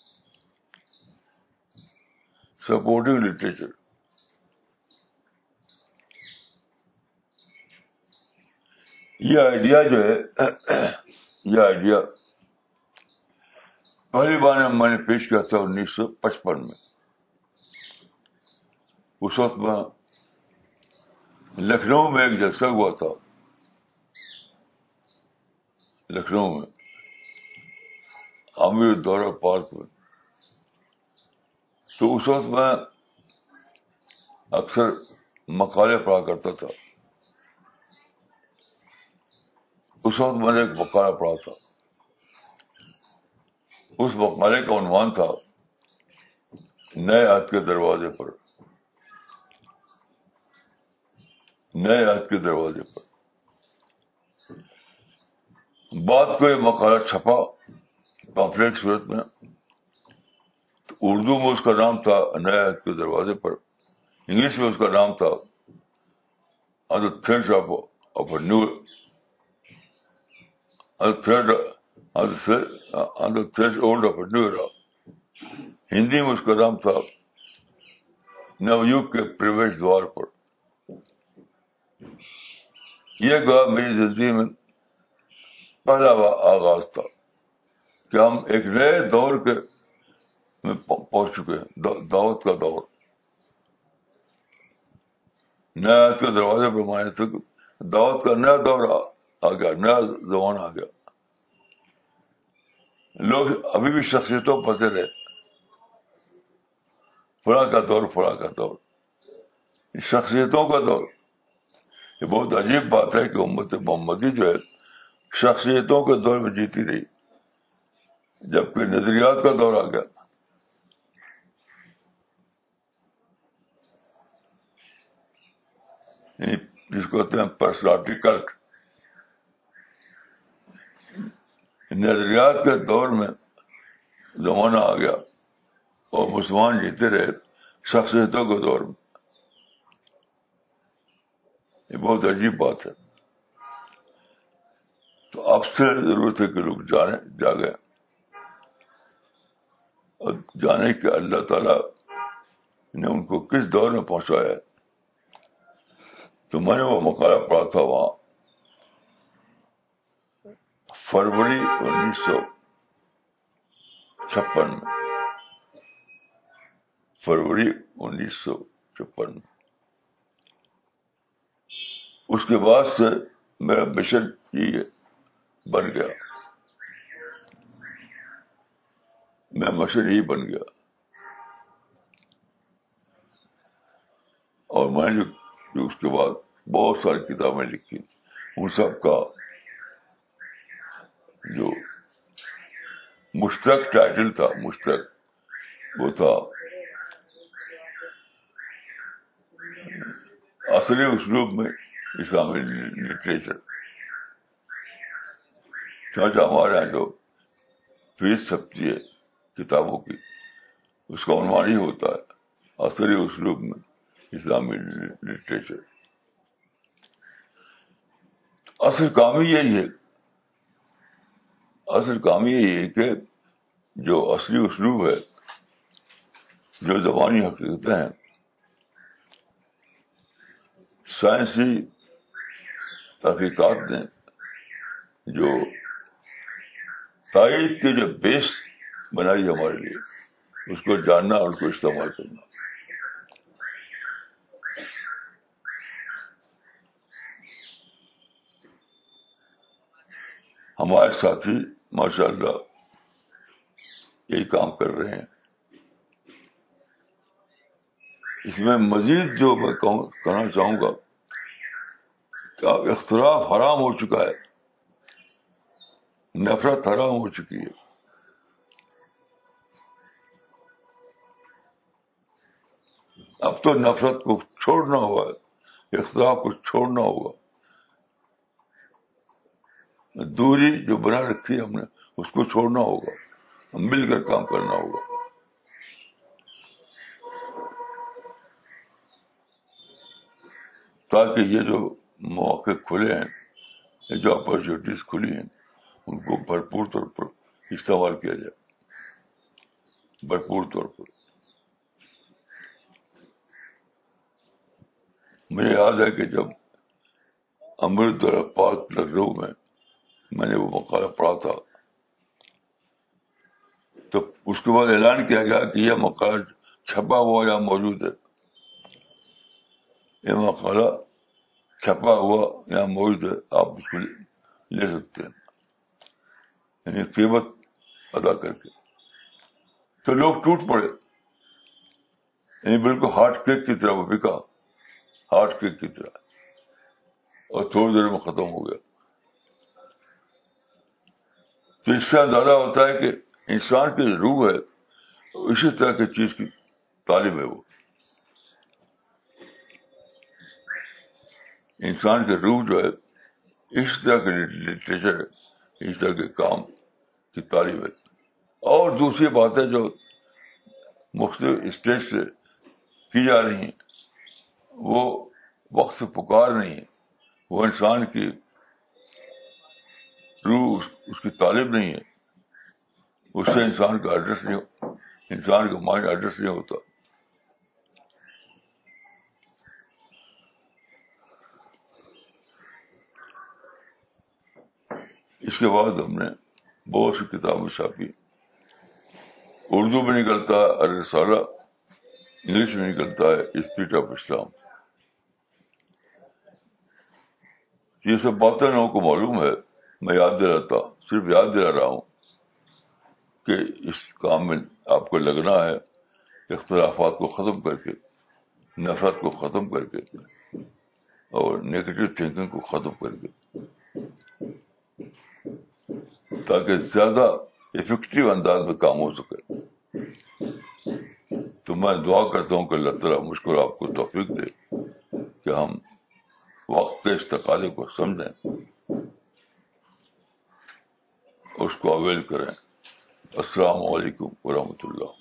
سپورٹو لٹریچر. یہ آئیڈیا جو ہے, یہ آئیڈیا پہلی بار میں نے پیش کیا تھا انیس سو پچپن میں. اس وقت میں لکھنؤ میں ایک جلسہ ہوا تھا, لکھنؤ میں امیر دورہ پارک میں. تو اس وقت میں اکثر مقالے پڑھا کرتا تھا. اس وقت میں نے ایک مقالہ پڑھا تھا, اس مقالے کا عنوان تھا نئے عہد کے دروازے پر, نئے عہد کے دروازے پر. بعد کو یہ مقالہ چھپا پمفلیٹ صورت میں, تو اردو میں اس کا نام تھا نئے عہد کے دروازے پر, انگلش میں اس کا نام تھا on the thread of of a new on the thread on the thread old of a new era. Hindi میں اس کا نام تھا نویوگ کے پرویش دوار پر. یہ گوا میری زندگی میں پہلا آغاز تھا کہ ہم ایک نئے دور کے میں پہنچ چکے ہیں, دعوت کا دور. نیا عہد کے دروازے پر مانے تھے دعوت کا نیا دور آ گیا, نیا زمانہ آ گیا. لوگ ابھی بھی شخصیتوں پھنسے رہے, فلاں کا دور, فلاں کا دور, شخصیتوں کا دور. یہ بہت عجیب بات ہے کہ امت محمدی جو ہے شخصیتوں کے دور میں جیتی رہی, جبکہ نظریات کا دور آ گیا. جس کو کہتے ہیں پرسنالٹی کلٹ. نظریات کے دور میں زمانہ آ گیا اور مسلمان جیتے رہے شخصیتوں کے دور میں. یہ بہت عجیب بات ہے. تو اب سے ضرورت ہے کہ لوگ جانے جاگیں, اور جانے کہ اللہ تعالیٰ نے ان کو کس دور میں پہنچایا ہے. تو میں نے وہ مقالہ پڑھا تھا وہاں فروری انیس سو چھپن میں فروری انیس سو چھپن میں. اس کے بعد سے میرا مشن یہ بن گیا، میں مشن یہی بن گیا. اور میں نے جو اس کے بعد بہت ساری کتابیں لکھی، ان سب کا جو مشترک ٹائٹل تھا، مشترک وہ تھا اصلی اسلوب میں اسلامی لٹریچر. چاچا ہمارے یہاں جو فیس چھپتی ہے کتابوں کی، اس کا عنوان ہی ہوتا ہے اصلی اسلوب میں اسلامی لٹریچر. اصل کام ہی یہی ہے اصل کام یہی ہے کہ جو اصلی اسلوب ہے، جو زبانی حقیقتیں ہیں، سائنسی تحقیقات نے جو تائید کے جو بیس بنائی ہمارے لیے، اس کو جاننا اور اس کو استعمال کرنا. ہمارے ساتھی ماشاء اللہ یہی کام کر رہے ہیں. اس میں مزید جو میں کہنا چاہوں گا کہ اب اختلاف حرام ہو چکا ہے، نفرت حرام ہو چکی ہے. اب تو نفرت کو چھوڑنا ہوگا، اختلاف کو چھوڑنا ہوگا. دوری جو بنا رکھی ہے ہم نے، اس کو چھوڑنا ہوگا، مل کر کام کرنا ہوگا. تاکہ یہ جو مواقع کھلے ہیں، یہ جو اپرچونیٹیز کھلی ہیں، ان کو بھرپور طور پر استعمال کیا جائے، بھرپور طور پر. مجھے یاد ہے کہ جب امرت پارک لکھنؤ میں میں نے وہ مقالہ پڑھا تھا، تو اس کے بعد اعلان کیا گیا کہ یہ مقالہ چھپا ہوا یا موجود ہے. یہ مقالہ چھپا ہوا یا موجود ہے، آپ اس کو لے سکتے ہیں، یعنی قیمت ادا کر کے. تو لوگ ٹوٹ پڑے، یعنی بالکل ہارٹ کیک کی طرح وہ بکا، ہارٹ کیک کی طرح، اور تھوڑی دیر میں ختم ہو گیا. تو اس سے اندازہ ہوتا ہے کہ انسان کی روح ہے اسی طرح کی چیز کی طالب ہے. وہ انسان کی روح جو ہے اس طرح کے لٹریچر ہے، اس طرح کے کام کی طالب ہے. اور دوسری باتیں جو مختلف اسٹیج سے کی جا رہی ہیں، وہ وقت سے پکار نہیں ہے، وہ انسان کی روح اس کی طالب نہیں ہے. اس سے انسان کا ایڈریس نہیں، انسان کا مائنڈ ایڈریس نہیں ہوتا. اس کے بعد ہم نے بہت سی کتابیں چھاپی. اردو میں نکلتا ہے الرسالہ، انگلش میں نکلتا ہے اسپرٹ آف اسلام. یہ سب باتیں لوگوں کو معلوم ہے، میں یاد دلاتا صرف یاد دلا رہا ہوں کہ اس کام میں آپ کو لگنا ہے، اختلافات کو ختم کر کے، نفرت کو ختم کر کے، اور نیگیٹو تھنکنگ کو ختم کر کے، تاکہ زیادہ افیکٹو انداز میں کام ہو سکے. تو میں دعا کرتا ہوں کہ اللہ تعالیٰ مجھ کو آپ کو توفیق دے کہ ہم وقت کے اس تقاضے کو سمجھیں، اس کو اویل کریں. السلام علیکم ورحمۃ اللہ.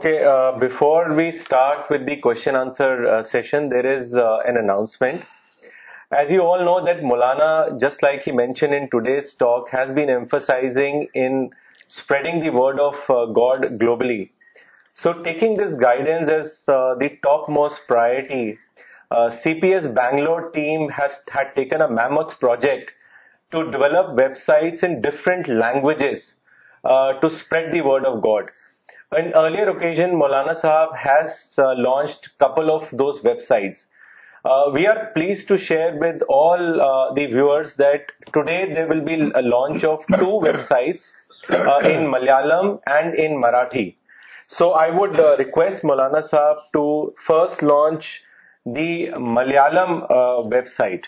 Okay, uh, before we start with the question answer uh, session, there is uh, an announcement. As you all know that Maulana, just like he mentioned in today's talk, has been emphasizing in spreading the word of uh, God globally. So taking this guidance as uh, the topmost priority, uh, C P S Bangalore team has had taken a mammoth project to develop websites in different languages uh, to spread the word of God. On earlier occasion, Maulana Sahab has uh, launched a couple of those websites. Uh, we are pleased to share with all uh, the viewers that today there will be a launch of two websites uh, in Malayalam and in Marathi. So I would uh, request Maulana Sahab to first launch the Malayalam uh, website.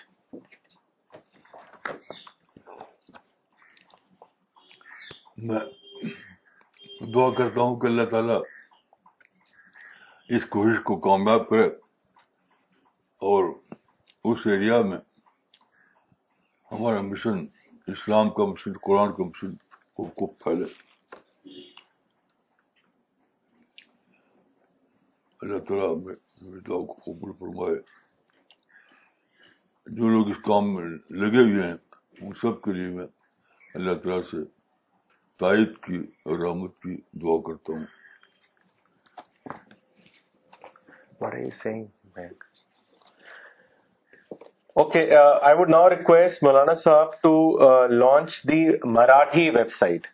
میں دعا کرتا ہوں کہ اللہ تعالیٰ اس کوشش کو کامیاب کرے اور اس ایریا میں ہمارا مشن، اسلام کا مشن، قرآن کا مشن کو, کو پھیلے. اللہ تعالیٰ میری دعا کو قبول فرمائے. جو لوگ اس کام میں لگے ہوئے ہیں ان سب کے لیے میں اللہ تعالیٰ سے تائید کی اور رحمت کی دعا کرتا ہوں. What are you saying, man? Okay, uh, I would now request Maulana Sahab to uh, launch the Marathi website.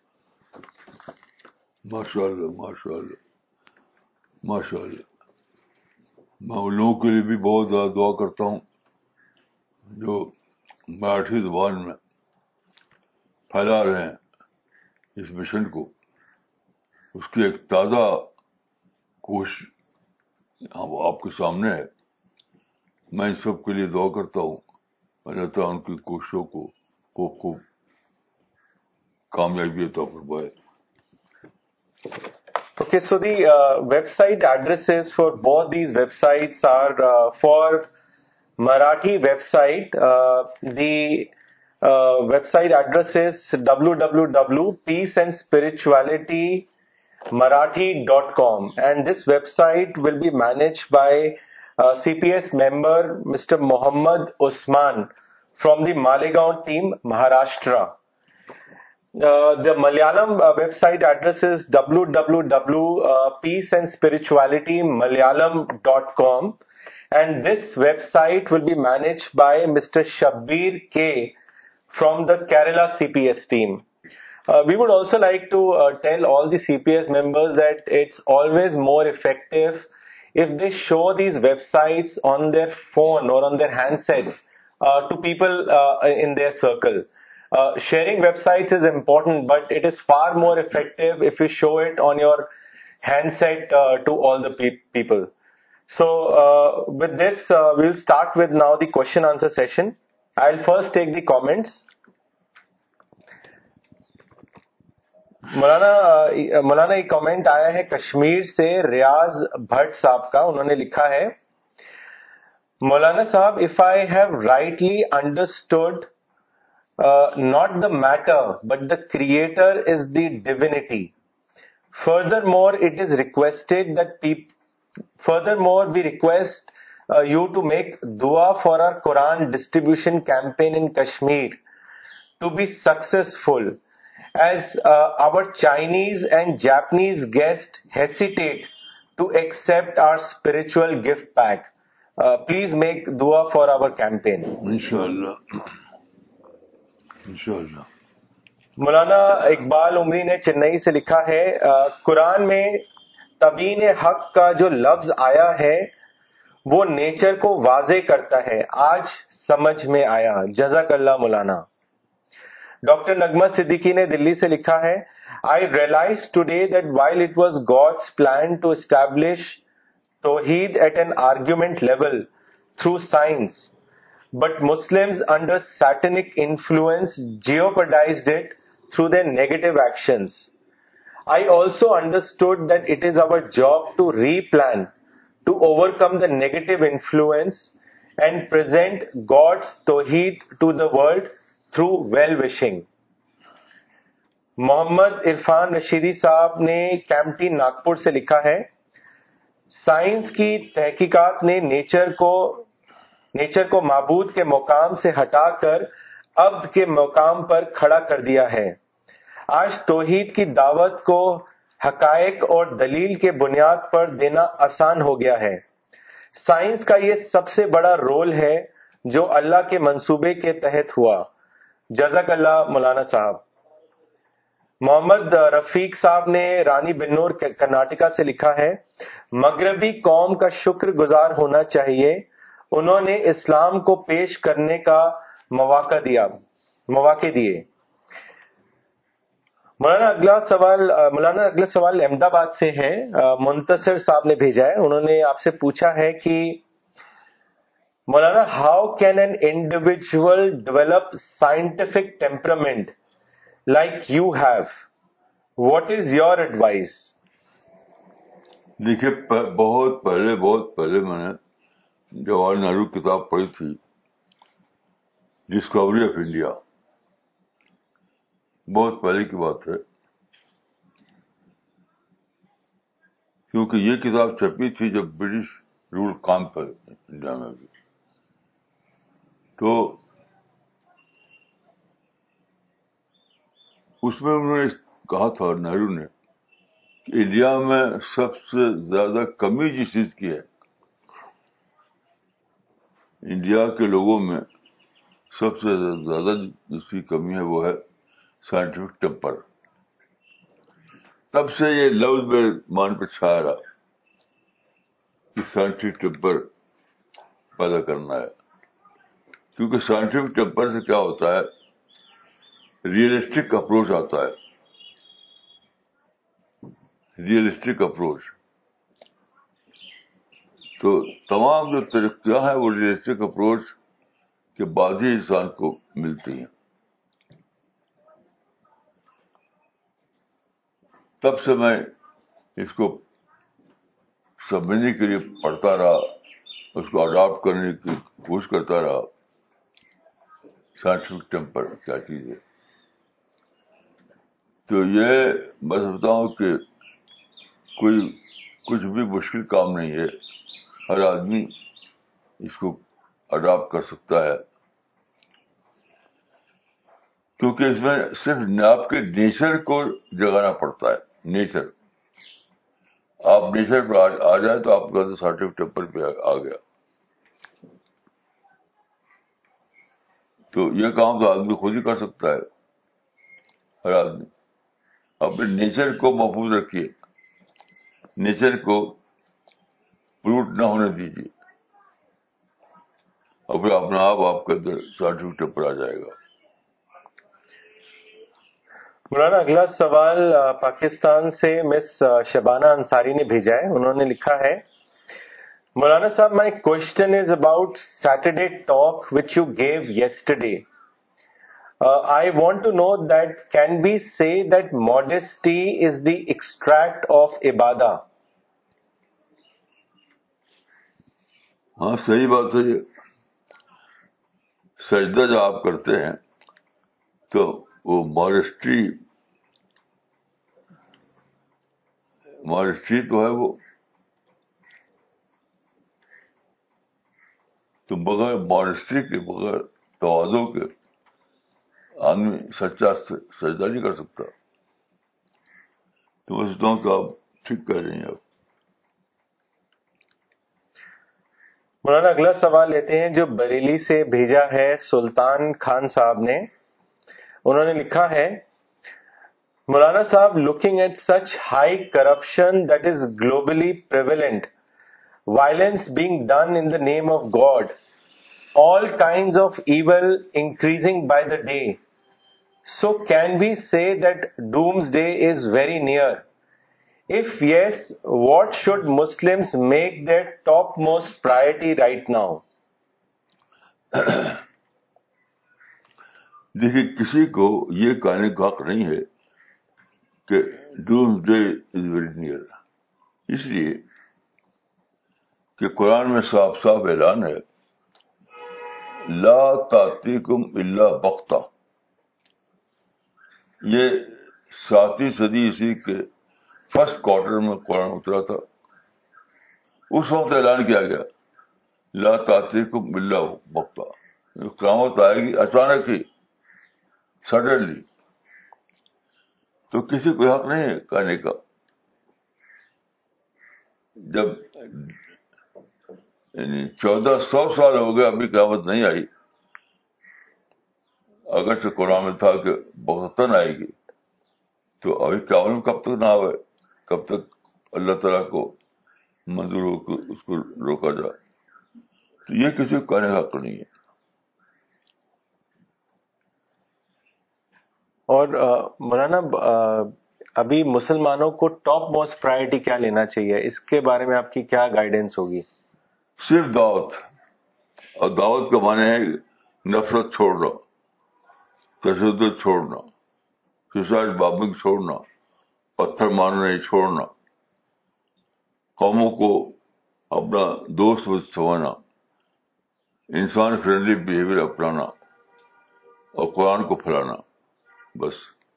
ماشاء اللہ ماشاء اللہ ماشاء اللہ. میں ان لوگوں کے لیے بھی بہت زیادہ دعا کرتا ہوں جو مراٹھی زبان میں پھیلا رہے ہیں اس مشن کو. اس کی ایک تازہ کوشش آپ کے سامنے ہے. میں ان سب کے لیے دعا کرتا ہوں اللہ تعالیٰ ان کی کوششوں کو خوب خوب کامیابی عطا فرمائے. Okay, so the uh, website addresses for both these websites are uh, for Marathi website. Uh, the uh, website address is w w w dot peace and spirituality marathi dot com, and this website will be managed by uh, C P S member Mister Mohammad Usman from the Malegaon team, Maharashtra. Uh, the Malayalam uh, website address is w w w dot peace and spirituality malayalam dot com, and this website will be managed by Mister Shabbir K from the Kerala C P S team. Uh, we would also like to uh, tell all the C P S members that it's always more effective if they show these websites on their phone or on their handsets uh, to people uh, in their circle. Uh, sharing websites is important, but it is far more effective if you show it on your handset uh, to all the pe- people. So uh, with this, uh, we'll start with now the question answer session. I'll first take the comments. مولانا مولانا ایک comment آیا ہے کشمیر سے ریاض بھٹ صاحب کا. انہوں نے لکھا ہے مولانا صاحب, if I have rightly understood, uh, not the matter but the creator is the divinity. Furthermore, it is requested that people, furthermore we request uh, you to make dua for our Quran distribution campaign in Kashmir to be successful, as uh, our Chinese and Japanese guests hesitate to accept our spiritual gift pack. Uh, please make dua for our campaign. انشاءاللہ انشاءاللہ. مولانا اقبال عمری نے چنئی سے لکھا ہے قرآن میں تبیین حق کا جو لفظ آیا ہے وہ نیچر کو واضح کرتا ہے, آج سمجھ میں آیا. جزاک اللہ مولانا. ڈاکٹر نغمہ صدیقی نے دلی سے لکھا ہے I realized today that while it was God's plan to establish Tawheed at an argument level through science, but Muslims under satanic influence jeopardized it through their negative actions. I also understood that it is our job to replan, to overcome the negative influence and present God's Tawheed to the world through well-wishing. محمد عرفان رشیدی صاحب نے کیمپٹی ناگپور سے لکھا ہے، science کی تحقیقات نے nature کو nature کو معبود کے مقام سے ہٹا کر عبد کے مقام پر کھڑا کر دیا ہے۔ آج توحید کی دعوت کو حقائق اور دلیل کے بنیاد پر دینا آسان ہو گیا ہے۔ سائنس کا یہ سب سے بڑا رول ہے جو اللہ کے منصوبے کے تحت ہوا۔ جزاک اللہ مولانا صاحب۔ محمد رفیق صاحب نے رانی بنور کرناٹکا سے لکھا ہے، مغربی قوم کا شکر گزار ہونا چاہیے، انہوں نے اسلام کو پیش کرنے کا مواقع دیا مواقع دیے۔ مولانا اگلا سوال مولانا اگلا سوال احمد آباد سے ہے، منتصر صاحب نے بھیجا ہے۔ انہوں نے آپ سے پوچھا ہے کہ مولانا how can an individual develop scientific temperament like you have, what is your advice? دیکھیے بہت پہلے بہت پہلے میں نے جواہر نہرو کتاب پڑھی تھی، ڈسکوری آف انڈیا، بہت پہلے کی بات ہے، کیونکہ یہ کتاب چھپی تھی جب برٹش رول کام پر انڈیا میں بھی۔ تو اس میں انہوں نے کہا تھا، نہرو نے، کہ انڈیا میں سب سے زیادہ کمی جس چیز کی ہے، انڈیا کے لوگوں میں سب سے زیادہ جس کی کمی ہے وہ ہے سائنٹیفک ٹیمپر۔ تب سے یہ لفظ میرے مان پہ چھایا رہا کہ سائنٹیفک ٹیمپر پیدا کرنا ہے، کیونکہ سائنٹیفک ٹیمپر سے کیا ہوتا ہے، ریئلسٹک اپروچ آتا ہے، ریئلسٹک اپروچ۔ تو تمام جو ترقیاں ہیں وہ ریئلسٹک اپروچ کے بعد ہی انسان کو ملتی ہیں۔ تب سے میں اس کو سمجھنے کے لیے پڑھتا رہا، اس کو اڈاپٹ کرنے کی کوشش کرتا رہا، سائنٹیفک ٹیمپر کیا چیز ہے۔ تو یہ میں سمجھتا ہوں کہ کوئی کچھ بھی مشکل کام نہیں ہے، ہر آدمی اس کو اڈاپٹ کر سکتا ہے، کیونکہ اس میں صرف آپ کے نیچر کو جگانا پڑتا ہے۔ نیچر، آپ نیچر پر آ جائیں تو آپ کا سائنٹیفک ٹیمپر پہ آ گیا۔ تو یہ کام تو آدمی خود ہی کر سکتا ہے، ہر آدمی۔ اپنے نیچر کو محفوظ رکھیے، نیچر کو پلوٹ نہ ہونے دیجیے، اور پھر اپنا آپ آپ کے اندر سائنٹیفک ٹیمپر آ جائے گا۔ مولانا اگلا سوال پاکستان سے مس شبانہ انصاری نے بھیجا ہے۔ انہوں نے لکھا ہے، مولانا صاحب، my question is about Saturday talk which you gave yesterday. I want to know that can be say that modesty is the extract of عبادہ؟ ہاں صحیح بات ہے۔ یہ سجدہ جو آپ کرتے ہیں تو وہ ماڈesty ماڈesty تو ہے، وہ تو بغیر ماڈesty کے، بغیر تواضع کے آدمی سچا سجدہ نہیں کر سکتا۔ تو میں سوچتا ہوں کہ آپ ٹھیک کہہ رہے ہیں۔ آپ مولانا اگلا سوال لیتے ہیں جو بریلی سے بھیجا ہے سلطان خان صاحب نے۔ انہوں نے لکھا ہے، مولانا صاحب، looking at such high corruption that is globally prevalent, violence being done in the name of God, all kinds of evil increasing by the day, so can we say that doomsday is very near? If yes, what should Muslims make their topmost priority right now? دیکھیے، کسی کو یہ کہنے کا حق نہیں ہے کہ ڈومسڈے از ویری نیئر، اس لیے کہ قرآن میں صاف صاف اعلان ہے، لا تأتیکم الا بغتہ۔ یہ ساتویں صدی عیسوی کے فرسٹ کوارٹر میں قرآن اترا تھا. اس وقت اعلان کیا گیا لا تأتیکم الا بغتہ, قیامت آئے گی اچانک ہی, سڈنلی. تو کسی کو حق نہیں ہے کہنے کا. جب یعنی چودہ سو سال ہو گئے ابھی قیامت نہیں آئی, اگر سے قرآن میں تھا کہ بغتتاً آئے گی, تو ابھی قیامت کب تک نہ آئے, کب تک اللہ تعالیٰ کو منظور ہو کے اس کو روکا جائے. تو یہ کسی کو کہنے کا حق نہیں ہے. اور مولانا ابھی مسلمانوں کو ٹاپ موسٹ پرائرٹی کیا لینا چاہیے, اس کے بارے میں آپ کی کیا گائیڈنس ہوگی؟ صرف دعوت, اور دعوت کا معنی ہے نفرت چھوڑنا, تشدد چھوڑنا, سوسائڈ بامبنگ چھوڑنا, پتھر مارنا نہیں چھوڑنا, قوموں کو اپنا دوست سمجھنا, انسان فرینڈلی بیہیویئر اپنانا اور قرآن کو پھیلانا, بس.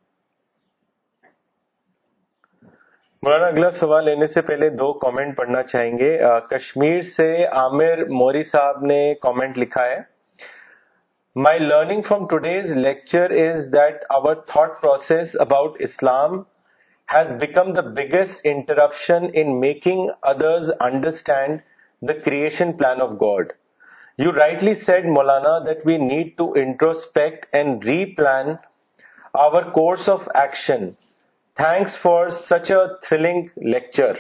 مولانا اگلا سوال لینے سے پہلے دو کامنٹ پڑھنا چاہیں گے. کشمیر سے عامر موری صاحب نے کامنٹ لکھا ہے, My learning from today's lecture is that our thought process about Islam has become the biggest interruption in making others understand the creation plan of God. You rightly said, Maulana, that we need to introspect and replan our course of action. Thanks for such a thrilling lecture.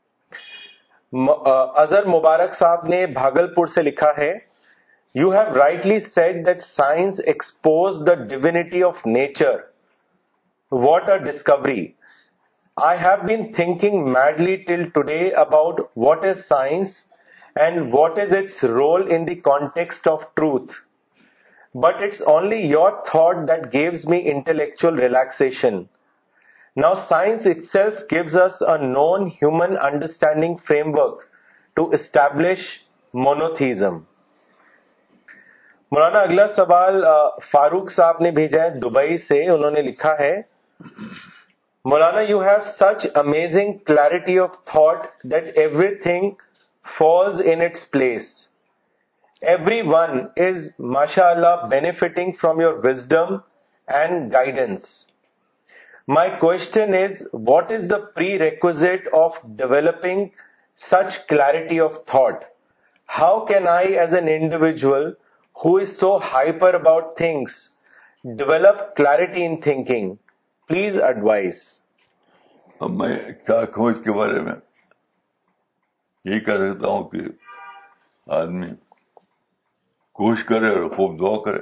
Azhar Mubarak صاحب نے بھاگلپور سے لکھا ہے, You have rightly said that science exposed the divinity of nature. What a discovery. I have been thinking madly till today about what is science and what is its role in the context of truth. But it's only your thought that gives me intellectual relaxation. Now science itself gives us a known human understanding framework to establish monotheism. مولانا اگلا سوال فاروق صاحب نے بھیجا ہے Dubai سے. انہوں نے لکھا ہے, مولانا you have such amazing clarity of thought that everything falls in its place. Everyone is ماشاء اللہ benefiting from your wisdom and guidance. My question is, what is the prerequisite of developing such clarity of thought? How can I, as an individual who is so hyper about things, develop clarity in thinking? Please advise. اب میں کیا کہوں اس کے بارے میں. یہی کہہ سکتا ہوں کہ آدمی کوشش کرے اور خوب دعا کرے.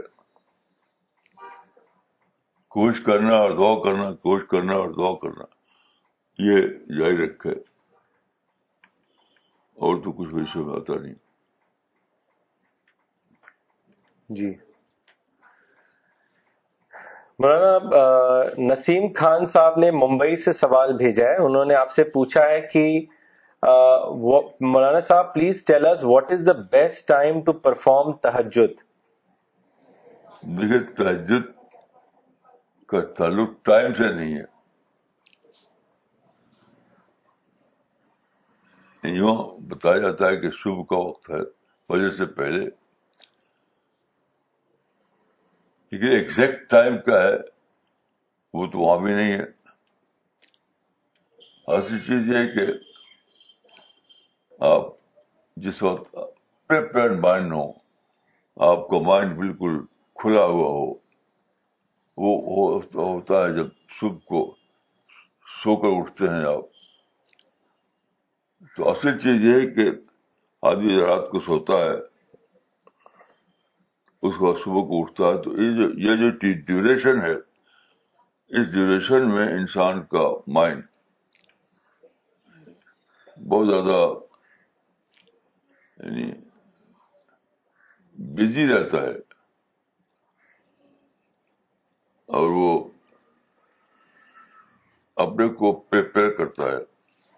کوشش کرنا اور دعا کرنا, کوشش کرنا اور دعا کرنا, یہ جاری رکھے, اور تو کچھ ویسے میں آتا نہیں. جی مولانا نسیم خان صاحب نے ممبئی سے سوال بھیجا ہے. انہوں نے آپ سے پوچھا ہے کہ مولانا صاحب please tell us what is the best time to perform تہجد. دیکھیے تہجد کا تعلق ٹائم سے نہیں ہے. یوں بتایا جاتا ہے کہ صبح کا وقت ہے فجر سے پہلے, لیکن ایگزیکٹ ٹائم کیا ہے وہ تو وہاں بھی نہیں ہے. ایسی چیز یہ ہے کہ آپ جس وقت پریپیئرڈ مائنڈ ہو, آپ کا مائنڈ بالکل کھلا ہوا ہو, وہ ہوتا ہے جب صبح کو سو کر اٹھتے ہیں آپ. تو اصل چیز یہ ہے کہ آدمی رات کو سوتا ہے, اس کے بعد صبح کو اٹھتا ہے. تو یہ جو یہ جو ڈیوریشن ہے, اس ڈیوریشن میں انسان کا مائنڈ بہت زیادہ یعنی بزی رہتا ہے, اور وہ اپنے کو پریپیئر کرتا ہے.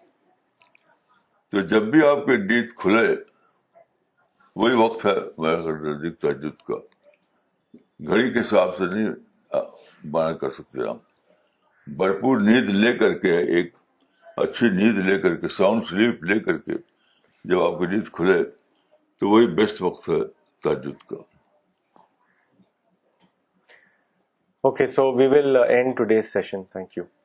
تو جب بھی آپ کی نیند کھلے وہی وقت ہے میرے نزدیک تہجد کا. گھڑی کے حساب سے نہیں بیان کر سکتے ہم, بھرپور نیند لے کر کے، ایک اچھی نیند لے کر کے، ساؤنڈ سلیپ لے کر کے جب آپ کی نیند کھلے تو وہی بیسٹ وقت ہے تہجد کا. Okay, so we will uh, end today's session. Thank you.